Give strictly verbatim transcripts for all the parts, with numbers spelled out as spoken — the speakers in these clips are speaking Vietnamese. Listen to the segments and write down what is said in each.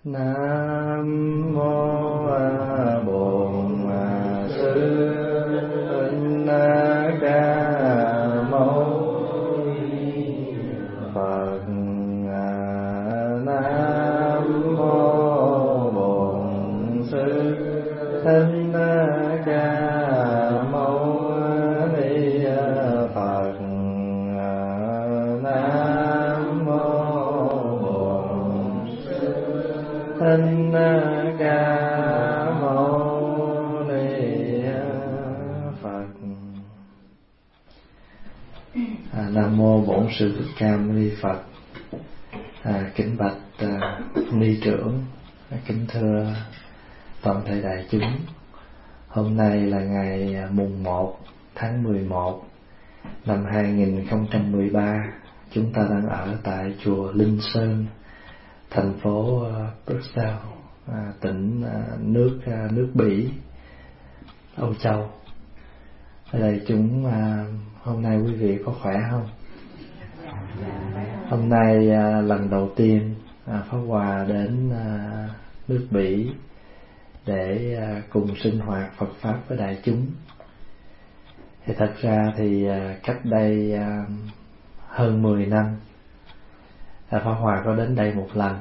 Nam mô Bổn Sư Thích Ca Mâu Ni Phật. Nam mô Bổn Sư Thích Ca Mâu Ni Phật. Nam mô Bổn Sư Thích Ca Mâu Ni Phật. À, Nam mô Bổn Sư Thích Ca Mâu Ni Phật. À, kính bạch à, ni trưởng, à, kính thưa toàn thể đại chúng. Hôm nay là ngày mùng một tháng mười một năm hai nghìn không trăm mười ba. Chúng ta đang ở tại chùa Linh Sơn, thành phố Bruxelles, à, tỉnh à, nước à, nước Bỉ, Âu Châu. Ở đây chúng à, hôm nay quý vị có khỏe không? Hôm nay à, lần đầu tiên à, Pháp Hòa đến à, nước Bỉ để à, cùng sinh hoạt Phật pháp với đại chúng. Thì thật ra thì à, cách đây à, hơn mười năm à, Pháp Hòa có đến đây một lần.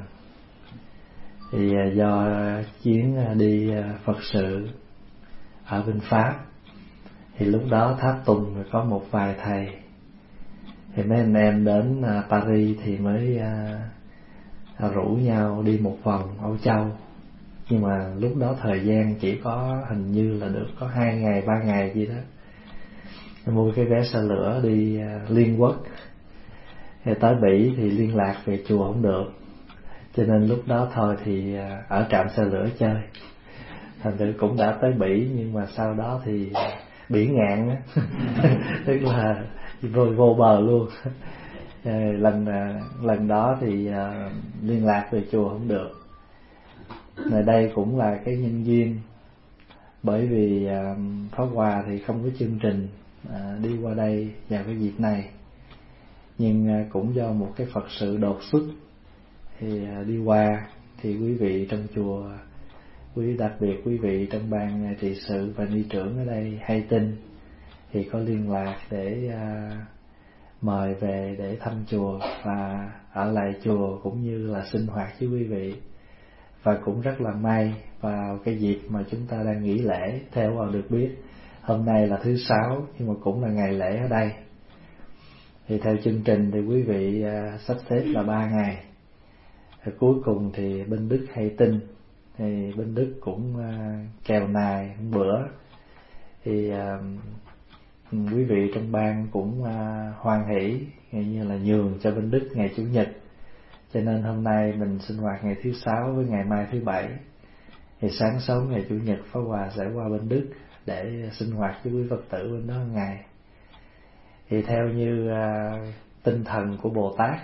Thì à, do chuyến à, đi à, Phật sự ở bên Pháp, thì lúc đó tháp tùng có một vài thầy. Thì mấy anh em đến à, Paris thì mới à, à, rủ nhau đi một vòng Âu Châu. Nhưng mà lúc đó thời gian chỉ có hình như là được có hai ngày ba ngày gì đó. Mua cái vé xe lửa đi à, liên quốc. Thì tới Bỉ thì liên lạc về chùa không được, cho nên lúc đó thôi thì à, ở trạm xe lửa chơi. Thành thử cũng đã tới Bỉ, nhưng mà sau đó thì Bỉ ngạn á. Tức là vô, vô bờ luôn. lần lần đó thì uh, liên lạc về chùa không được. Nơi đây cũng là cái nhân duyên, bởi vì uh, Pháp Hòa thì không có chương trình uh, đi qua đây vào cái dịp này, nhưng uh, cũng do một cái Phật sự đột xuất thì uh, đi qua. Thì quý vị trong chùa, quý đặc biệt quý vị trong ban trị sự và ni trưởng ở đây hay tin, thì có liên lạc để uh, mời về để thăm chùa và ở lại chùa, cũng như là sinh hoạt với quý vị. Và cũng rất là may vào cái dịp mà chúng ta đang nghỉ lễ. Theo vào được biết, hôm nay là thứ sáu, nhưng mà cũng là ngày lễ ở đây. Thì theo chương trình thì quý vị uh, sắp xếp là ba ngày. Thì cuối cùng thì bên Đức hay tin, thì bên Đức cũng uh, kèo nài một bữa. Thì uh, quý vị trong ban cũng uh, hoan hỷ, như là nhường cho bên Đức ngày Chủ nhật. Cho nên hôm nay mình sinh hoạt ngày thứ sáu với ngày mai thứ bảy. Thì sáng sớm ngày Chủ nhật Pháp Hòa sẽ qua bên Đức để sinh hoạt với quý Phật tử bên đó ngày. Thì theo như uh, tinh thần của Bồ Tát,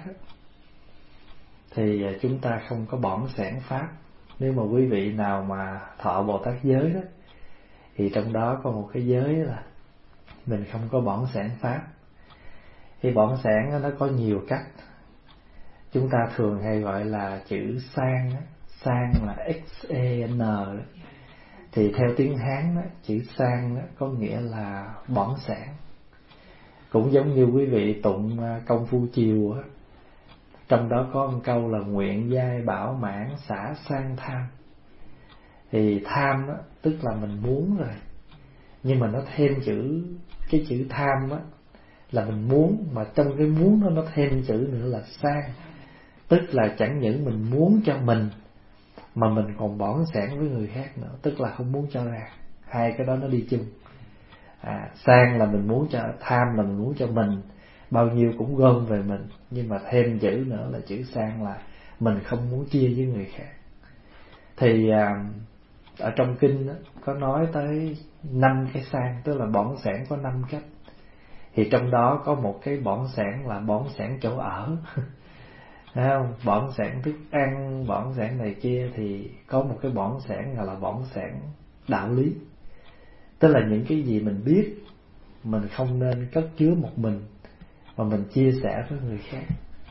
thì chúng ta không có bỏng sẻn pháp. Nếu mà quý vị nào mà thọ Bồ Tát giới đó, thì trong đó có một cái giới là mình không có bỏng sẻn pháp. Thì bỏng sẻn nó có nhiều cách. Chúng ta thường hay gọi là chữ sang, sang là X E N. Thì theo tiếng Hán đó, chữ sang đó có nghĩa là bỏng sẻn. Cũng giống như quý vị tụng công phu chiều á, trong đó có một câu là nguyện giai bảo mãn xả sang tham. Thì tham đó, tức là mình muốn rồi, nhưng mà nó thêm chữ, cái chữ tham á là mình muốn, mà trong cái muốn đó nó thêm chữ nữa là sang. Tức là chẳng những mình muốn cho mình, mà mình còn bỏng sẻn với người khác nữa, tức là không muốn cho ra. Hai cái đó nó đi chung. À, sang là mình muốn cho, tham là mình muốn cho mình, bao nhiêu cũng gom về mình, nhưng mà thêm chữ nữa là chữ sang là mình không muốn chia với người khác. Thì à, ở trong kinh đó, có nói tới năm cái sang, tức là bỏng sẻn có năm cách. Thì trong đó có một cái bỏng sẻn là bỏng sẻn chỗ ở. Thấy không? Bỏng sẻn thức ăn, bỏng sẻn này kia. Thì có một cái bỏng sẻn là, là bỏng sẻn đạo lý. Tức là những cái gì mình biết mình không nên cất chứa một mình, mà mình chia sẻ với người khác.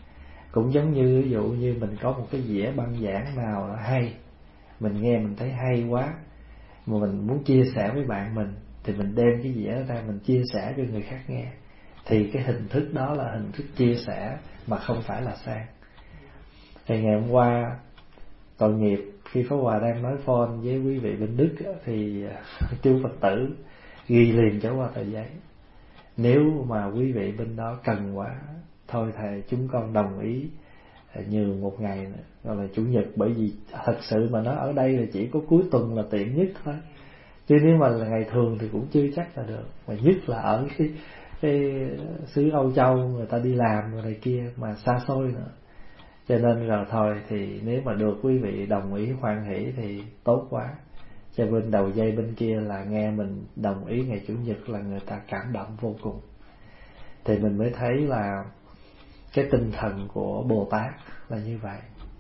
Cũng giống như ví dụ như mình có một cái dĩa băng giảng nào là hay, mình nghe mình thấy hay quá mà mình muốn chia sẻ với bạn mình, thì mình đem cái dĩa ra mình chia sẻ cho người khác nghe, thì cái hình thức đó là hình thức chia sẻ mà không phải là sang. Thì ngày hôm qua tội nghiệp khi Pháp Hòa đang nói phone với quý vị bên Đức thì chư Phật tử ghi liền cho qua tờ giấy: nếu mà quý vị bên đó cần quá, thôi thầy chúng con đồng ý nhường một ngày nữa, gọi là chủ nhật, bởi vì thật sự mà nói ở đây là chỉ có cuối tuần là tiện nhất thôi, chứ nếu mà là ngày thường thì cũng chưa chắc là được. Mà nhất là ở cái, cái xứ Âu Châu người ta đi làm rồi này kia mà xa xôi nữa, cho nên là thôi thì nếu mà được quý vị đồng ý hoan hỷ thì tốt quá. Cho bên đầu dây bên kia là nghe mình đồng ý ngày chủ nhật là người ta cảm động vô cùng. Thì mình mới thấy là cái tinh thần của Bồ Tát là như vậy.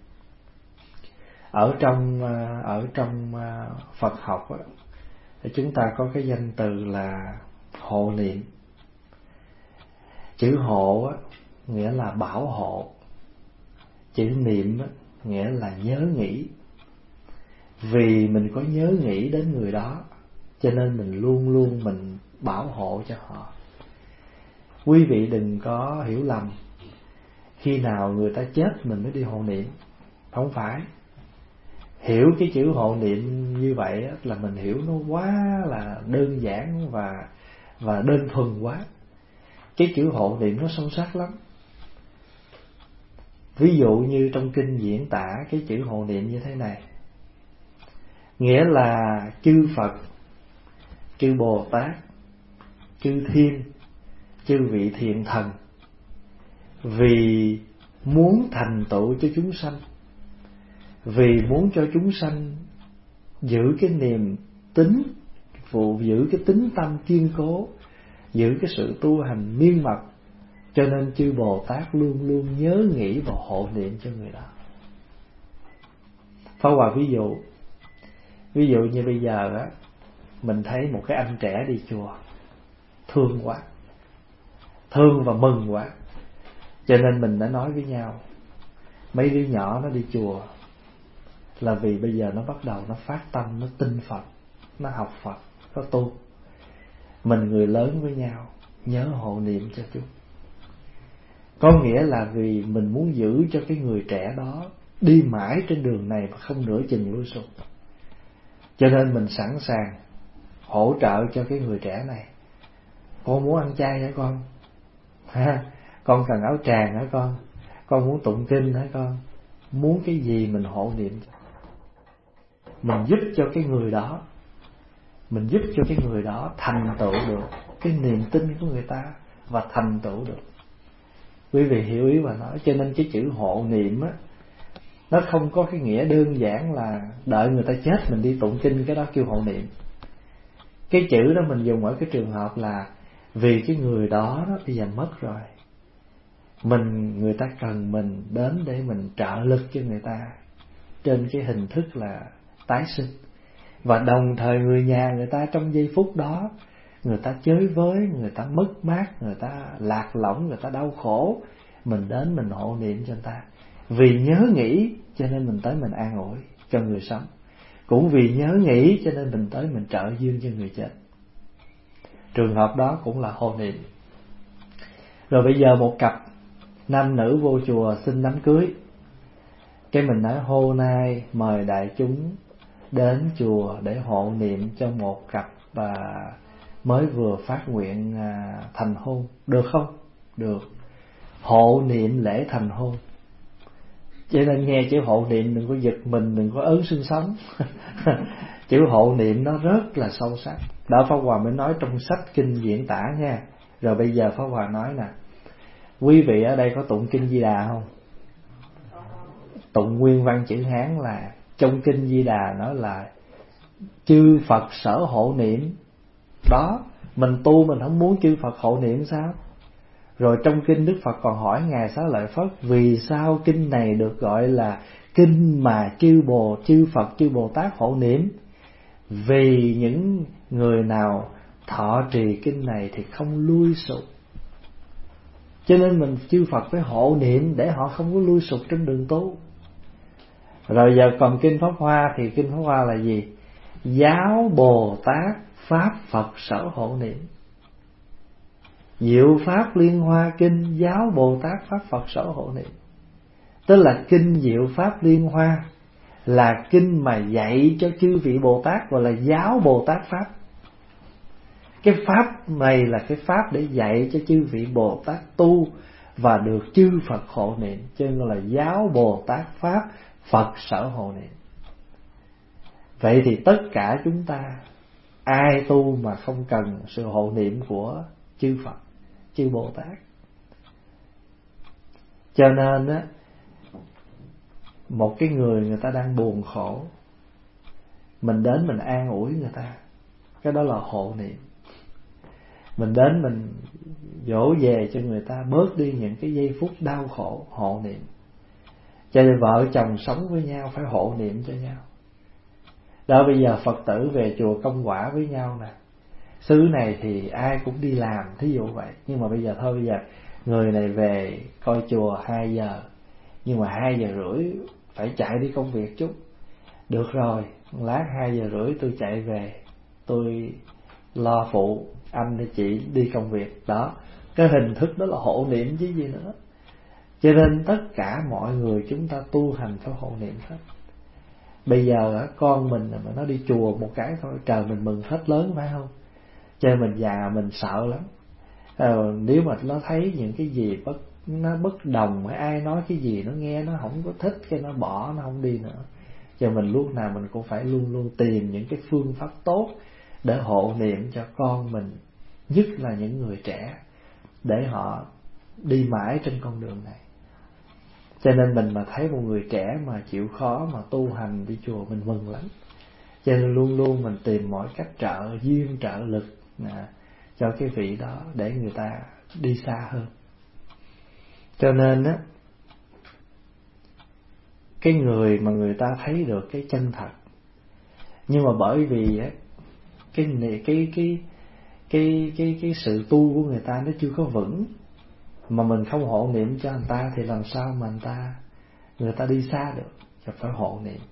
Ở trong ở trong Phật học thì chúng ta có cái danh từ là hộ niệm. Chữ hộ nghĩa là bảo hộ, chữ niệm nghĩa là nhớ nghĩ. Vì mình có nhớ nghĩ đến người đó, cho nên mình luôn luôn mình bảo hộ cho họ. Quý vị đừng có hiểu lầm, khi nào người ta chết mình mới đi hộ niệm. Không phải. Hiểu cái chữ hộ niệm như vậy là mình hiểu nó quá là đơn giản và và đơn thuần quá. Cái chữ hộ niệm nó sâu sắc lắm. Ví dụ như trong kinh diễn tả cái chữ hộ niệm như thế này, nghĩa là chư Phật, chư Bồ Tát, chư Thiên, chư vị thiện thần vì muốn thành tựu cho chúng sanh, vì muốn cho chúng sanh giữ cái niềm tín, vụ giữ cái tín tâm kiên cố, giữ cái sự tu hành miên mật, cho nên chư Bồ Tát luôn luôn nhớ nghĩ và hộ niệm cho người đó. Pháp Hòa ví dụ, ví dụ như bây giờ á, mình thấy một cái anh trẻ đi chùa, thương quá, thương và mừng quá, cho nên mình đã nói với nhau, mấy đứa nhỏ nó đi chùa là vì bây giờ nó bắt đầu nó phát tâm, nó tin Phật, nó học Phật, nó tu. Mình người lớn với nhau nhớ hộ niệm cho chúng. Có nghĩa là vì mình muốn giữ cho cái người trẻ đó đi mãi trên đường này mà không nửa chừng lui sụp, cho nên mình sẵn sàng hỗ trợ cho cái người trẻ này. Con muốn ăn chay hả con? Ha, con cần áo tràng hả con? Con muốn tụng kinh hả con? Muốn cái gì mình hộ niệm. Mình giúp cho cái người đó, mình giúp cho cái người đó thành tựu được cái niềm tin của người ta và thành tựu được. Quý vị hiểu ý mà nói. Cho nên cái chữ hộ niệm á, nó không có cái nghĩa đơn giản là đợi người ta chết mình đi tụng kinh, cái đó kêu hộ niệm. Cái chữ đó mình dùng ở cái trường hợp là vì cái người đó, đó bây giờ mất rồi, mình người ta cần mình đến để mình trợ lực cho người ta trên cái hình thức là tái sinh. Và đồng thời người nhà người ta trong giây phút đó, người ta chới với, người ta mất mát, người ta lạc lõng, người ta đau khổ, mình đến mình hộ niệm cho người ta. Vì nhớ nghĩ cho nên mình tới mình an ủi cho người sống, cũng vì nhớ nghĩ cho nên mình tới mình trợ duyên cho người chết. Trường hợp đó cũng là hộ niệm. Rồi bây giờ một cặp nam nữ vô chùa xin đám cưới, cái mình nói hôm nay mời đại chúng đến chùa để hộ niệm cho một cặp và mới vừa phát nguyện thành hôn, được không? Được. Hộ niệm lễ thành hôn. Cho nên nghe chữ hộ niệm đừng có giật mình, đừng có ớn xương sống. Chữ hộ niệm nó rất là sâu sắc. Đó Pháp Hòa mới nói trong sách kinh diễn tả nha. Rồi bây giờ Pháp Hòa nói nè, quý vị ở đây có tụng kinh Di Đà không? Tụng nguyên văn chữ Hán là trong kinh Di Đà nói là chư Phật sở hộ niệm. Đó, mình tu mình không muốn chư Phật hộ niệm sao? Rồi trong kinh Đức Phật còn hỏi Ngài Xá Lợi Phất, vì sao kinh này được gọi là kinh mà chư Bồ, chư Phật, chư Bồ Tát hộ niệm? Vì những người nào thọ trì kinh này thì không lui sụp. Cho nên mình chư Phật phải hộ niệm để họ không có lui sụp trên đường tu. Rồi giờ còn Kinh Pháp Hoa, thì Kinh Pháp Hoa là gì? Giáo Bồ Tát Pháp Phật sở hộ niệm. Diệu Pháp Liên Hoa Kinh, Giáo Bồ Tát Pháp Phật sở hộ niệm. Tức là Kinh Diệu Pháp Liên Hoa là kinh mà dạy cho chư vị Bồ Tát, gọi là Giáo Bồ Tát Pháp. Cái Pháp này là cái Pháp để dạy cho chư vị Bồ Tát tu và được chư Phật hộ niệm, cho nên gọi là Giáo Bồ Tát Pháp Phật sở hộ niệm. Vậy thì tất cả chúng ta ai tu mà không cần sự hộ niệm của chư Phật, chư Bồ Tát? Cho nên á, một cái người người ta đang buồn khổ, mình đến mình an ủi người ta, cái đó là hộ niệm. Mình đến mình dỗ về cho người ta bớt đi những cái giây phút đau khổ, hộ niệm. Cho nên vợ chồng sống với nhau phải hộ niệm cho nhau. Đó, bây giờ Phật tử về chùa công quả với nhau nè, xứ này thì ai cũng đi làm, thí dụ vậy. Nhưng mà bây giờ thôi, bây giờ người này về coi chùa hai giờ, nhưng mà hai giờ rưỡi phải chạy đi công việc chút. Được rồi, lát hai giờ rưỡi tôi chạy về, tôi lo phụ anh hay chị đi công việc. Đó, cái hình thức đó là hộ niệm chứ gì nữa. Cho nên tất cả mọi người chúng ta tu hành phải hộ niệm hết. Bây giờ con mình mà nó đi chùa một cái thôi, trời mình mừng hết lớn, phải không? Cho nên mình già mình sợ lắm. À, nếu mà nó thấy những cái gì bất nó bất đồng, hay ai nói cái gì nó nghe nó không có thích, cái nó bỏ, nó không đi nữa. Cho mình lúc nào mình cũng phải luôn luôn tìm những cái phương pháp tốt để hộ niệm cho con mình, nhất là những người trẻ, để họ đi mãi trên con đường này. Cho nên mình mà thấy một người trẻ mà chịu khó mà tu hành đi chùa, mình mừng lắm. Cho nên luôn luôn mình tìm mọi cách trợ duyên trợ lực à, cho cái vị đó để người ta đi xa hơn. Cho nên á, cái người mà người ta thấy được cái chân thật, nhưng mà bởi vì á cái cái cái cái cái cái cái sự tu của người ta nó chưa có vững, mà mình không hộ niệm cho người ta thì làm sao mà người ta người ta đi xa được. Cho phải hộ niệm.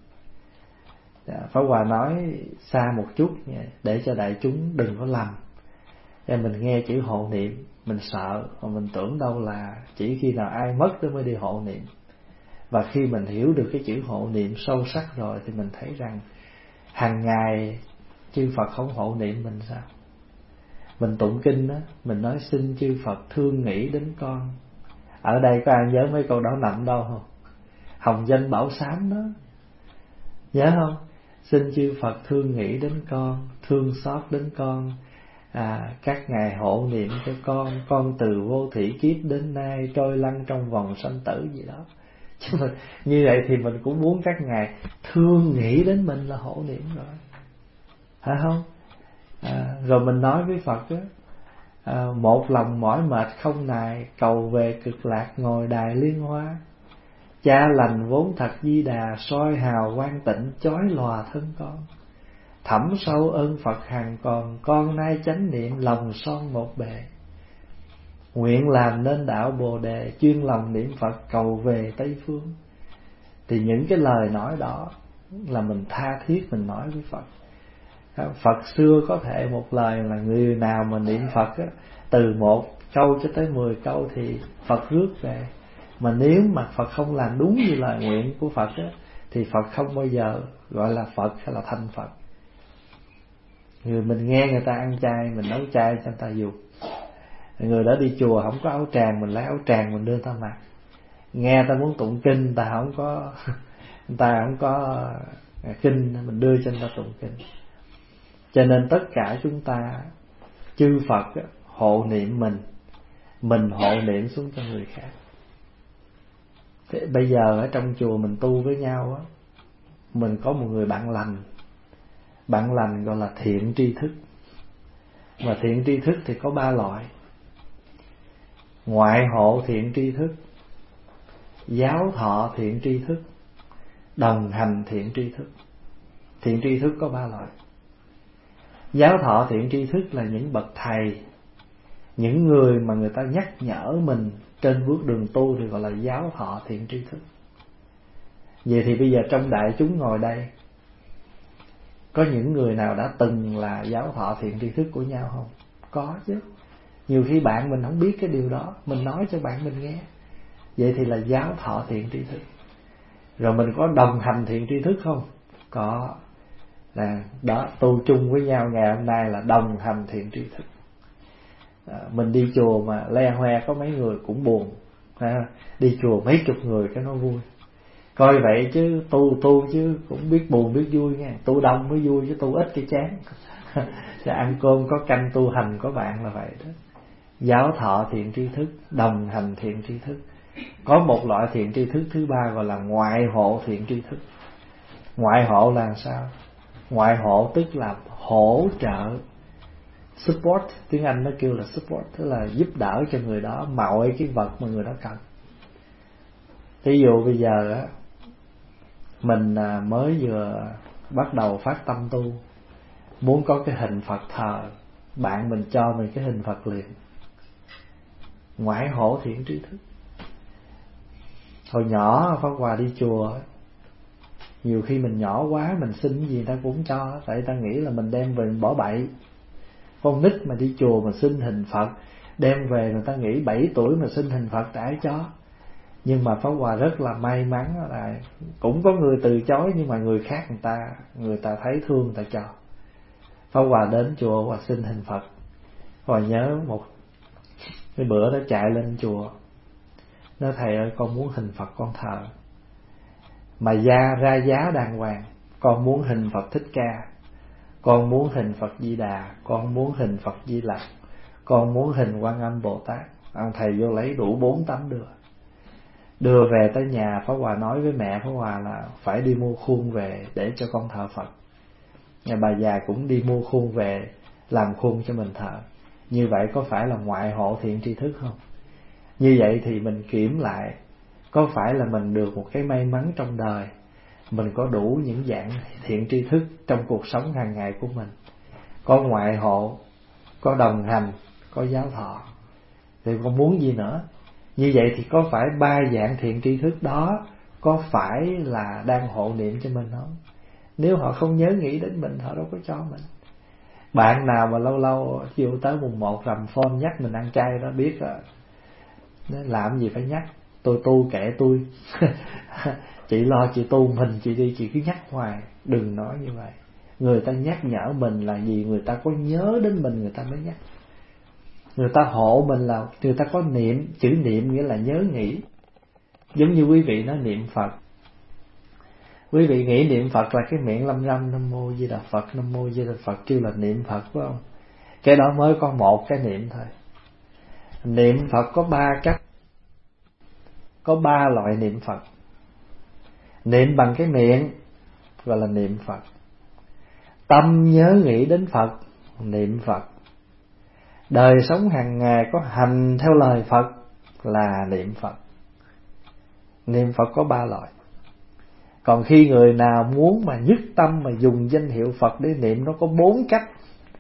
Pháp Hòa nói xa một chút để cho đại chúng đừng có lầm. Nên mình nghe chữ hộ niệm mình sợ, mà mình tưởng đâu là chỉ khi nào ai mất đó mới đi hộ niệm. Và khi mình hiểu được cái chữ hộ niệm sâu sắc rồi thì mình thấy rằng hàng ngày chư Phật không hộ niệm mình sao? Mình tụng kinh đó, mình nói xin chư Phật thương nghĩ đến con. Ở đây có ai nhớ mấy câu đó nằm đâu không? Hồng danh bảo sám đó, nhớ không? Xin chư Phật thương nghĩ đến con, thương xót đến con, à, các ngài hộ niệm cho con, con từ vô thủy kiếp đến nay trôi lăn trong vòng sanh tử gì đó. Chứ mình như vậy thì mình cũng muốn các ngài thương nghĩ đến mình là hộ niệm rồi, phải không? À, rồi mình nói với Phật đó, à, một lòng mỏi mệt không nài, cầu về cực lạc ngồi đài liên hoa. Cha lành vốn thật Di Đà, soi hào quang tịnh chói lòa thân con. Thẳm sâu ơn Phật hằng còn, con nay chánh niệm lòng son một bề. Nguyện làm nên đạo Bồ Đề, chuyên lòng niệm Phật cầu về Tây Phương. Thì những cái lời nói đó là mình tha thiết mình nói với Phật. Phật xưa có thể một lời là người nào mà niệm Phật á, từ một câu cho tới mười câu thì Phật rước về. Mà nếu mà Phật không làm đúng như lời nguyện của Phật á, thì Phật không bao giờ gọi là Phật hay là thành Phật. Người mình nghe người ta ăn chay, mình nấu chay cho người ta dùng. Người đó đi chùa không có áo tràng, mình lấy áo tràng mình đưa ta mặc. Nghe ta muốn tụng kinh, người ta không có người ta không có kinh, mình đưa cho người ta tụng kinh. Cho nên tất cả chúng ta, chư Phật hộ niệm mình, mình hộ niệm xuống cho người khác. Thế bây giờ ở trong chùa mình tu với nhau á, mình có một người bạn lành. Bạn lành gọi là thiện tri thức. Mà thiện tri thức thì có ba loại: ngoại hộ thiện tri thức, giáo thọ thiện tri thức, đồng hành thiện tri thức. Thiện tri thức có ba loại. Giáo thọ thiện tri thức là những bậc thầy, những người mà người ta nhắc nhở mình trên bước đường tu thì gọi là giáo thọ thiện tri thức. Vậy thì bây giờ trong đại chúng ngồi đây, có những người nào đã từng là giáo thọ thiện tri thức của nhau không? Có chứ. Nhiều khi bạn mình không biết cái điều đó, mình nói cho bạn mình nghe. Vậy thì là giáo thọ thiện tri thức. Rồi mình có đồng hành thiện tri thức không? Có. Là đó, tu chung với nhau ngày hôm nay là đồng hành thiện tri thức. À, mình đi chùa mà le hoe có mấy người cũng buồn. À, đi chùa mấy chục người cái nó vui. Coi vậy chứ tu tu chứ cũng biết buồn biết vui nha. Tu đông mới vui chứ tu ít cái chán. Sẽ ăn cơm có canh, tu hành có bạn là vậy đó. Giáo thọ thiện tri thức, đồng hành thiện tri thức. Có một loại thiện tri thức thứ ba gọi là ngoại hộ thiện tri thức. Ngoại hộ là sao? Ngoại hộ tức là hỗ trợ, support, tiếng Anh nó kêu là support, tức là giúp đỡ cho người đó mọi cái vật mà người đó cần. Ví dụ bây giờ á, mình mới vừa bắt đầu phát tâm tu, muốn có cái hình Phật thờ, bạn mình cho mình cái hình Phật liền. Ngoại hộ thiện tri thức. Hồi nhỏ Pháp Hòa đi chùa, nhiều khi mình nhỏ quá, mình xin cái gì người ta cũng cho, tại ta nghĩ là mình đem về mình bỏ bậy. Con nít mà đi chùa mà xin hình Phật, đem về người ta nghĩ bảy tuổi mà xin hình Phật đã cho. Nhưng mà Pháp Hòa rất là may mắn là cũng có người từ chối, nhưng mà người khác người ta người ta thấy thương người ta cho. Pháp Hòa đến chùa và xin hình Phật. Hòa nhớ một cái bữa nó chạy lên chùa, nói thầy ơi con muốn hình Phật con thờ, mà ra ra giá đàng hoàng. Con muốn hình Phật Thích Ca, con muốn hình Phật Di Đà, con muốn hình Phật Di Lặc, con muốn hình Quan Âm Bồ Tát. Ông thầy vô lấy đủ bốn tấm đưa. Đưa về tới nhà, Pháp Hòa nói với mẹ Pháp Hòa là phải đi mua khuôn về để cho con thờ Phật. Nhà bà già cũng đi mua khuôn về làm khuôn cho mình thờ. Như vậy có phải là ngoại hộ thiện tri thức không? Như vậy thì mình kiểm lại, có phải là mình được một cái may mắn trong đời, mình có đủ những dạng thiện tri thức trong cuộc sống hàng ngày của mình, có ngoại hộ, có đồng hành, có giáo thọ, thì còn muốn gì nữa? Như vậy thì có phải ba dạng thiện tri thức đó có phải là đang hộ niệm cho mình không? Nếu họ không nhớ nghĩ đến mình, họ đâu có cho mình. Bạn nào mà lâu lâu chiều tới mùng một rằm phone nhắc mình ăn chay đó biết rồi. Làm gì phải nhắc, tôi tu kệ tôi. Chị lo chị tu mình, chị đi chị cứ nhắc hoài. Đừng nói như vậy. Người ta nhắc nhở mình là gì? Người ta có nhớ đến mình người ta mới nhắc. Người ta hộ mình là người ta có niệm. Chữ niệm nghĩa là nhớ nghĩ. Giống như quý vị nói niệm Phật, quý vị nghĩ niệm Phật là cái miệng lâm râm Nam Mô Di Đà Phật, Nam Mô Di Đà Phật kêu là niệm Phật, phải không? Cái đó mới có một cái niệm thôi. Niệm Phật có ba cách, có ba loại niệm Phật. Niệm bằng cái miệng gọi là niệm Phật. Tâm nhớ nghĩ đến Phật, niệm Phật. Đời sống hàng ngày có hành theo lời Phật là niệm Phật. Niệm Phật có ba loại. Còn khi người nào muốn mà nhất tâm mà dùng danh hiệu Phật để niệm, nó có bốn cách.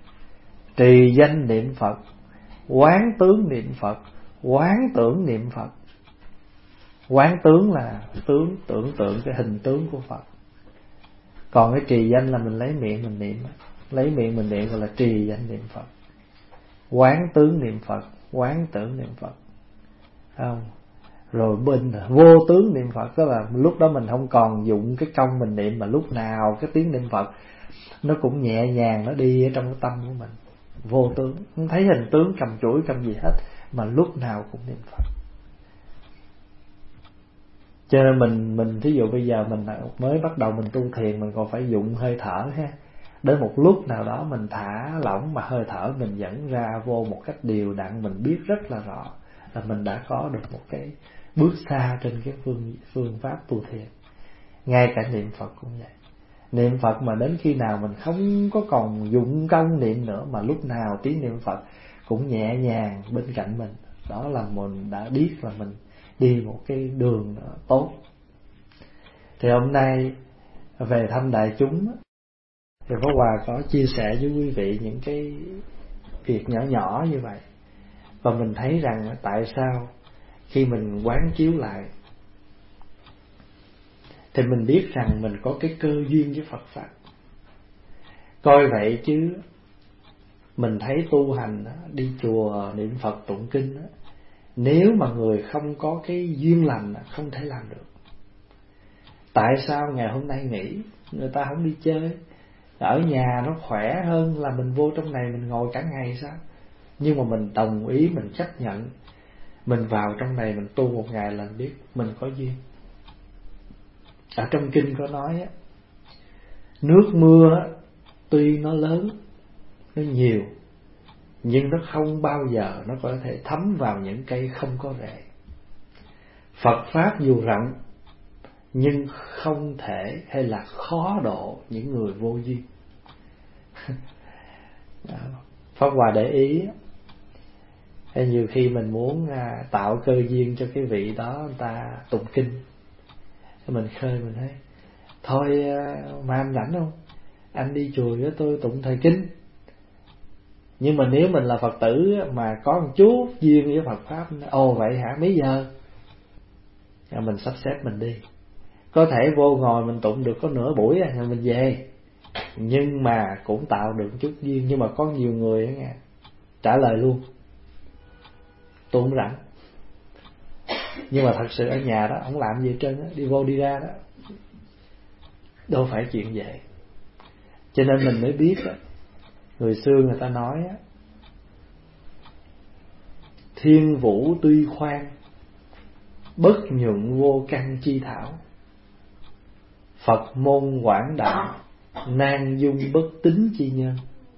Trì danh niệm Phật, quán tướng niệm Phật, quán tưởng niệm Phật. Quán tướng là tướng, tưởng tượng cái hình tướng của Phật. Còn cái trì danh là mình lấy miệng mình niệm, lấy miệng mình niệm gọi là trì danh niệm Phật. Quán tướng niệm Phật, quán tưởng niệm Phật, không? Rồi bên vô tướng niệm Phật, tức là lúc đó mình không còn dụng cái công mình niệm, mà lúc nào cái tiếng niệm Phật nó cũng nhẹ nhàng, nó đi ở trong cái tâm của mình. Vô tướng, không thấy hình tướng cầm chuỗi cầm gì hết, mà lúc nào cũng niệm Phật. Cho nên mình mình thí dụ bây giờ mình mới bắt đầu mình tu thiền, mình còn phải dụng hơi thở ha. Đến một lúc nào đó mình thả lỏng mà hơi thở mình dẫn ra vô một cách đều đặn, mình biết rất là rõ là mình đã có được một cái bước xa trên cái phương phương pháp tu thiền. Ngay cả niệm Phật cũng vậy. Niệm Phật mà đến khi nào mình không có còn dụng công niệm nữa, mà lúc nào tiếng niệm Phật cũng nhẹ nhàng bên cạnh mình, đó là mình đã biết là mình đi một cái đường tốt. Thì hôm nay về thăm đại chúng thì Pháp Hòa có chia sẻ với quý vị những cái việc nhỏ nhỏ như vậy. Và mình thấy rằng tại sao khi mình quán chiếu lại thì mình biết rằng mình có cái cơ duyên với Phật Pháp. Coi vậy chứ mình thấy tu hành đi chùa niệm Phật tụng kinh, nếu mà người không có cái duyên lành không thể làm được. Tại sao ngày hôm nay nghỉ, người ta không đi chơi, ở nhà nó khỏe hơn là mình vô trong này mình ngồi cả ngày sao? Nhưng mà mình đồng ý, mình chấp nhận, mình vào trong này mình tu một ngày là biết mình có duyên. Ở trong kinh có nói á, nước mưa tuy nó lớn, nó nhiều, nhưng nó không bao giờ nó có thể thấm vào những cây không có rễ. Phật Pháp dù rộng nhưng không thể hay là khó độ những người vô duyên. Pháp Hòa để ý, hay nhiều khi mình muốn tạo cơ duyên cho cái vị đó người ta tụng kinh, mình khơi mình thấy thôi mà anh rảnh không, anh đi chùa với tôi tụng thời kinh. Nhưng mà nếu mình là Phật tử mà có một chút duyên với Phật Pháp, ồ vậy hả, mấy giờ? Mình sắp xếp mình đi. Có thể vô ngồi mình tụng được có nửa buổi rồi mình về, nhưng mà cũng tạo được chút duyên. Nhưng mà có nhiều người đó nghe, trả lời luôn tôi không rảnh. Nhưng mà thật sự ở nhà đó không làm gì hết trơn á, đi vô đi ra đó, đâu phải chuyện vậy. Cho nên mình mới biết đó, người xưa người ta nói á, thiên vũ tuy khoan, bất nhuận vô căn chi thảo. Phật môn quảng đại, nan dung bất tín chi nhân.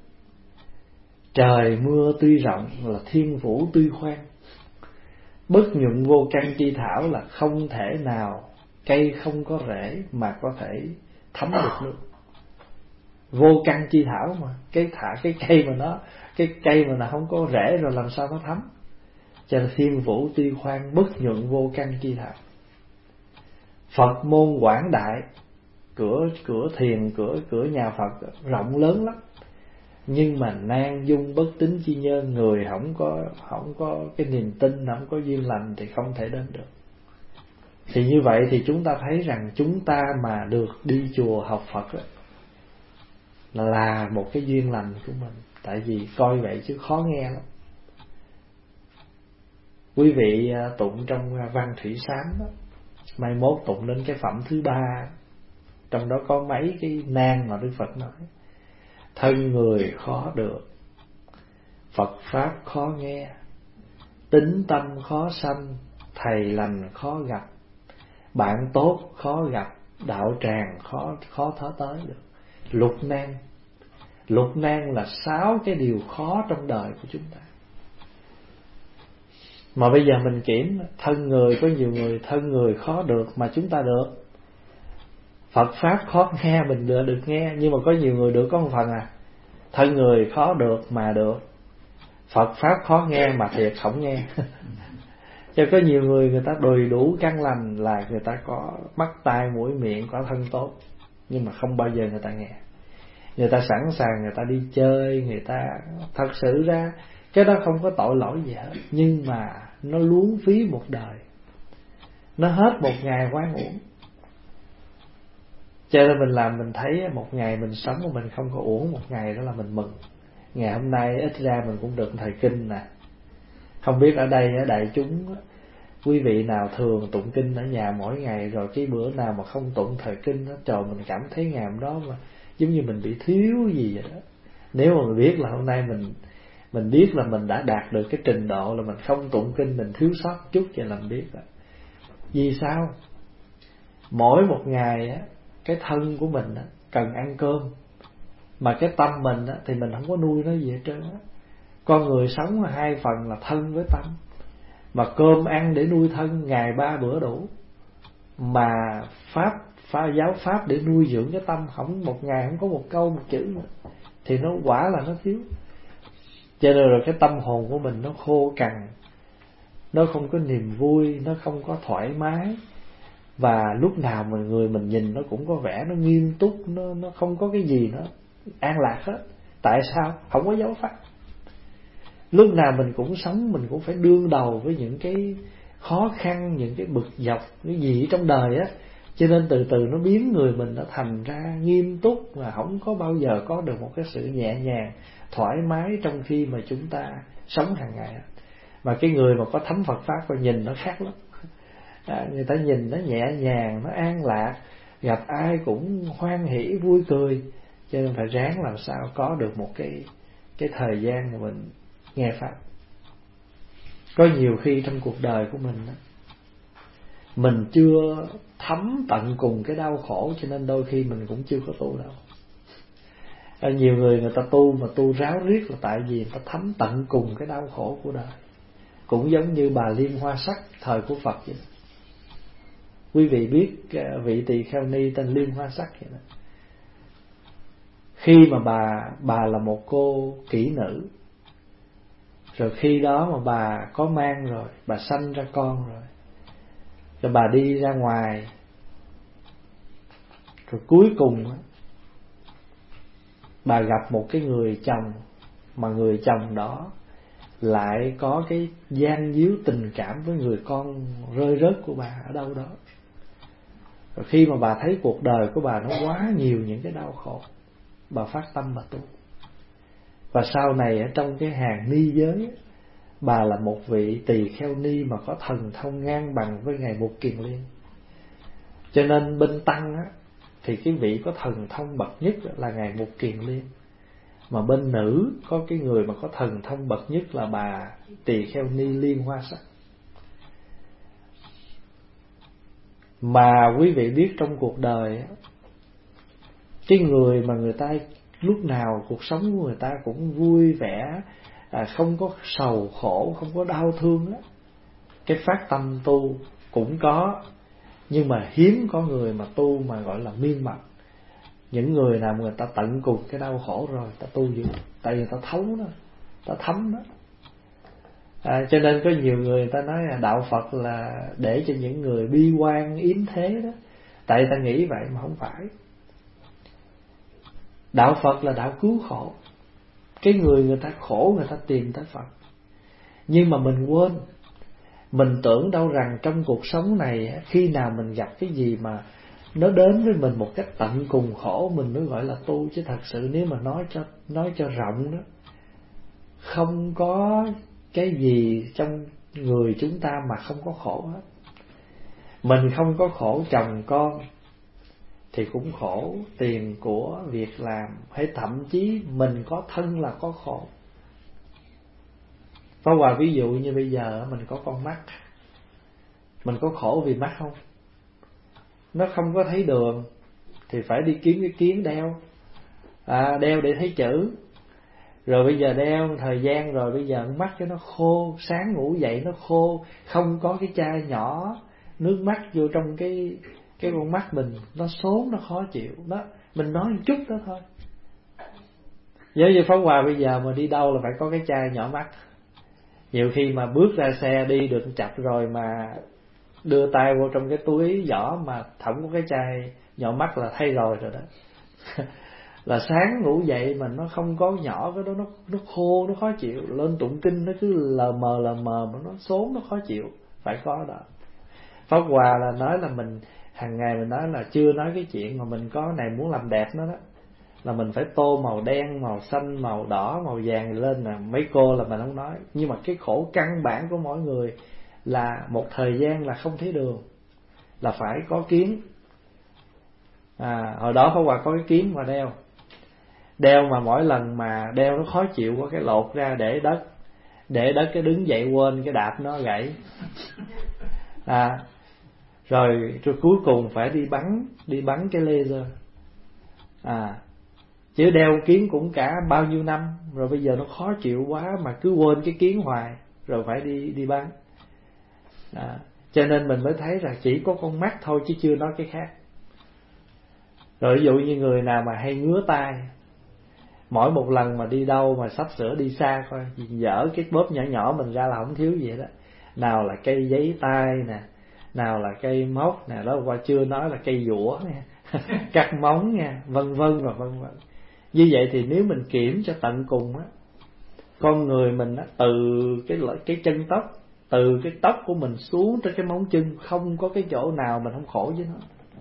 Trời mưa tuy rộng là thiên vũ tuy khoan, bất nhuận vô căn chi thảo là không thể nào cây không có rễ mà có thể thấm được nước. Vô căn chi thảo mà, cái thả cái cây mà nó cái cây mà nó không có rễ rồi làm sao nó thấm. Cho nên thiên vũ tuy khoan, bất nhuận vô căn chi thảo. Phật môn quảng đại, cửa cửa thiền, cửa cửa nhà Phật rộng lớn lắm, nhưng mà nan dung bất tín chi nhân, người không có không có cái niềm tin, không có duyên lành thì không thể đến được. Thì như vậy thì chúng ta thấy rằng chúng ta mà được đi chùa học Phật ấy, là một cái duyên lành của mình. Tại vì coi vậy chứ khó nghe lắm. Quý vị tụng trong Văn Thủy Sám đó, mai mốt tụng đến cái phẩm thứ ba, trong đó có mấy cái nan mà Đức Phật nói. Thân người khó được, Phật Pháp khó nghe, tính tâm khó sanh, thầy lành khó gặp, bạn tốt khó gặp, đạo tràng khó khó thó tới được. Lục nan. Lục nan là sáu cái điều khó trong đời của chúng ta. Mà bây giờ mình kiểm, thân người có nhiều người thân người khó được mà chúng ta được. Phật Pháp khó nghe mình được, được nghe, nhưng mà có nhiều người được có một phần à. Thân người khó được mà được, Phật Pháp khó nghe mà thiệt không nghe. Cho có nhiều người người ta đầy đủ căn lành là người ta có mắt tai mũi miệng, có thân tốt, nhưng mà không bao giờ người ta nghe. Người ta sẵn sàng người ta đi chơi, người ta thật sự ra cái đó không có tội lỗi gì hết, nhưng mà nó luống phí một đời, nó hết một ngày quá uổng. Cho nên mình làm mình thấy một ngày mình sống mà mình không có uổng một ngày, đó là mình mừng. Ngày hôm nay ít ra mình cũng được thời kinh nè. Không biết ở đây ở đại chúng quý vị nào thường tụng kinh ở nhà mỗi ngày, rồi cái bữa nào mà không tụng thời kinh đó, trời mình cảm thấy ngày hôm đó mà giống như mình bị thiếu gì vậy đó. Nếu mà mình biết là hôm nay mình mình biết là mình đã đạt được cái trình độ là mình không tụng kinh, mình thiếu sót chút vậy là mình biết rồi. Vì sao? Mỗi một ngày á, cái thân của mình á, cần ăn cơm, mà cái tâm mình á, thì mình không có nuôi nó gì hết trơn á. Con người sống hai phần là thân với tâm, mà cơm ăn để nuôi thân ngày ba bữa đủ, mà pháp phá giáo pháp để nuôi dưỡng cái tâm không một ngày không có một câu một chữ nữa, thì nó quả là nó thiếu. Cho nên rồi cái tâm hồn của mình nó khô cằn, nó không có niềm vui, nó không có thoải mái, và lúc nào mà người mình nhìn nó cũng có vẻ nó nghiêm túc, nó nó không có cái gì nó an lạc hết. Tại sao? Không có giáo pháp. Lúc nào mình cũng sống, mình cũng phải đương đầu với những cái khó khăn, những cái bực dọc, cái gì trong đời á, cho nên từ từ nó biến người mình nó thành ra nghiêm túc và không có bao giờ có được một cái sự nhẹ nhàng, thoải mái trong khi mà chúng ta sống hàng ngày. Mà cái người mà có thấm Phật pháp và nhìn nó khác lắm. À, người ta nhìn nó nhẹ nhàng, nó an lạc, gặp ai cũng hoan hỷ vui cười, cho nên phải ráng làm sao có được một cái cái thời gian mà mình nghe pháp. Có nhiều khi trong cuộc đời của mình đó, mình chưa thấm tận cùng cái đau khổ, cho nên đôi khi mình cũng chưa có tu đâu. À, nhiều người người ta tu mà tu ráo riết là tại vì người ta thấm tận cùng cái đau khổ của đời. Cũng giống như bà Liên Hoa Sắc thời của Phật vậy đó. Quý vị biết vị tỳ kheo ni tên Liên Hoa Sắc vậy đó. Khi mà bà bà là một cô kỹ nữ, rồi khi đó mà bà có mang rồi, bà sanh ra con rồi, rồi bà đi ra ngoài, rồi cuối cùng bà gặp một cái người chồng, mà người chồng đó lại có cái gian díu tình cảm với người con rơi rớt của bà ở đâu đó. Rồi khi mà bà thấy cuộc đời của bà nó quá nhiều những cái đau khổ, bà phát tâm bà tu. Và sau này ở trong cái hàng ni giới, bà là một vị tỳ kheo ni mà có thần thông ngang bằng với ngài Mục Kiền Liên. Cho nên bên tăng á, thì cái vị có thần thông bậc nhất là ngài Mục Kiền Liên. Mà bên nữ có cái người mà có thần thông bậc nhất là bà tỳ kheo ni Liên Hoa Sắc. Mà quý vị biết trong cuộc đời, cái người mà người ta lúc nào cuộc sống của người ta cũng vui vẻ, à, không có sầu khổ, không có đau thương đó, cái phát tâm tu cũng có. Nhưng mà hiếm có người mà tu mà gọi là miên mật. Những người nào người ta tận cùng cái đau khổ rồi, ta tu dữ, tại vì ta thấu đó, ta thấm đó. À, cho nên có nhiều người ta nói là đạo Phật là để cho những người bi quan yếm thế đó. Tại ta nghĩ vậy mà không phải. Đạo Phật là đạo cứu khổ. Cái người người ta khổ người ta tìm tới Phật. Nhưng mà mình quên, mình tưởng đâu rằng trong cuộc sống này, khi nào mình gặp cái gì mà nó đến với mình một cách tận cùng khổ, mình mới gọi là tu. Chứ thật sự nếu mà nói cho nói cho rộng đó, không có cái gì trong người chúng ta mà không có khổ hết. Mình không có khổ chồng con thì cũng khổ tiền của việc làm, hay thậm chí mình có thân là có khổ. Có hòa ví dụ như bây giờ mình có con mắt, mình có khổ vì mắt không? Nó không có thấy đường thì phải đi kiếm cái kiến đeo, à, đeo để thấy chữ. Rồi bây giờ đeo thời gian rồi, bây giờ mắt cho nó khô, sáng ngủ dậy nó khô, không có cái chai nhỏ nước mắt vô trong cái cái con mắt mình, nó sốn, nó khó chịu đó. Mình nói một chút đó thôi. Giống như Pháp Hòa bây giờ mà đi đâu là phải có cái chai nhỏ mắt. Nhiều khi mà bước ra xe đi được chặt rồi mà đưa tay vô trong cái túi giỏ mà thẩm có cái chai nhỏ mắt là thay rồi rồi đó. Là sáng ngủ dậy mà nó không có nhỏ cái đó, nó nó khô, nó khó chịu, lên tụng kinh nó cứ lờ mờ lờ mờ mà nó sốn, nó khó chịu, phải có đó. Pháp Hòa là nói là mình hàng ngày mình nói là chưa nói cái chuyện mà mình có này muốn làm đẹp nó đó, là mình phải tô màu đen, màu xanh, màu đỏ, màu vàng lên nè. Mấy cô là mình không nói, nhưng mà cái khổ căn bản của mỗi người là một thời gian là không thấy đường, là phải có kiến. À, hồi đó Pháp Hòa có cái kiến mà đeo đeo mà mỗi lần mà đeo nó khó chịu, có cái lột ra để đất để đất cái đứng dậy quên cái đạp nó gãy. À, rồi, rồi cuối cùng phải đi bắn đi bắn cái laser. À, chứ đeo kiến cũng cả bao nhiêu năm rồi, bây giờ nó khó chịu quá mà cứ quên cái kiến hoài, rồi phải đi đi bắn. À, cho nên mình mới thấy là chỉ có con mắt thôi chứ chưa nói cái khác. Rồi ví dụ như người nào mà hay ngứa tai, mỗi một lần mà đi đâu mà sắp sửa đi xa coi, dở cái bóp nhỏ nhỏ mình ra là không thiếu gì đó. Nào là cây giấy tai nè, nào là cây móc nè, đó qua chưa nói là cây dũa nè, cắt móng nha, vân vân và vân vân. Như vậy thì nếu mình kiểm cho tận cùng á, con người mình á, từ cái cái chân tóc từ cái tóc của mình xuống tới cái móng chân, không có cái chỗ nào mình không khổ với nó.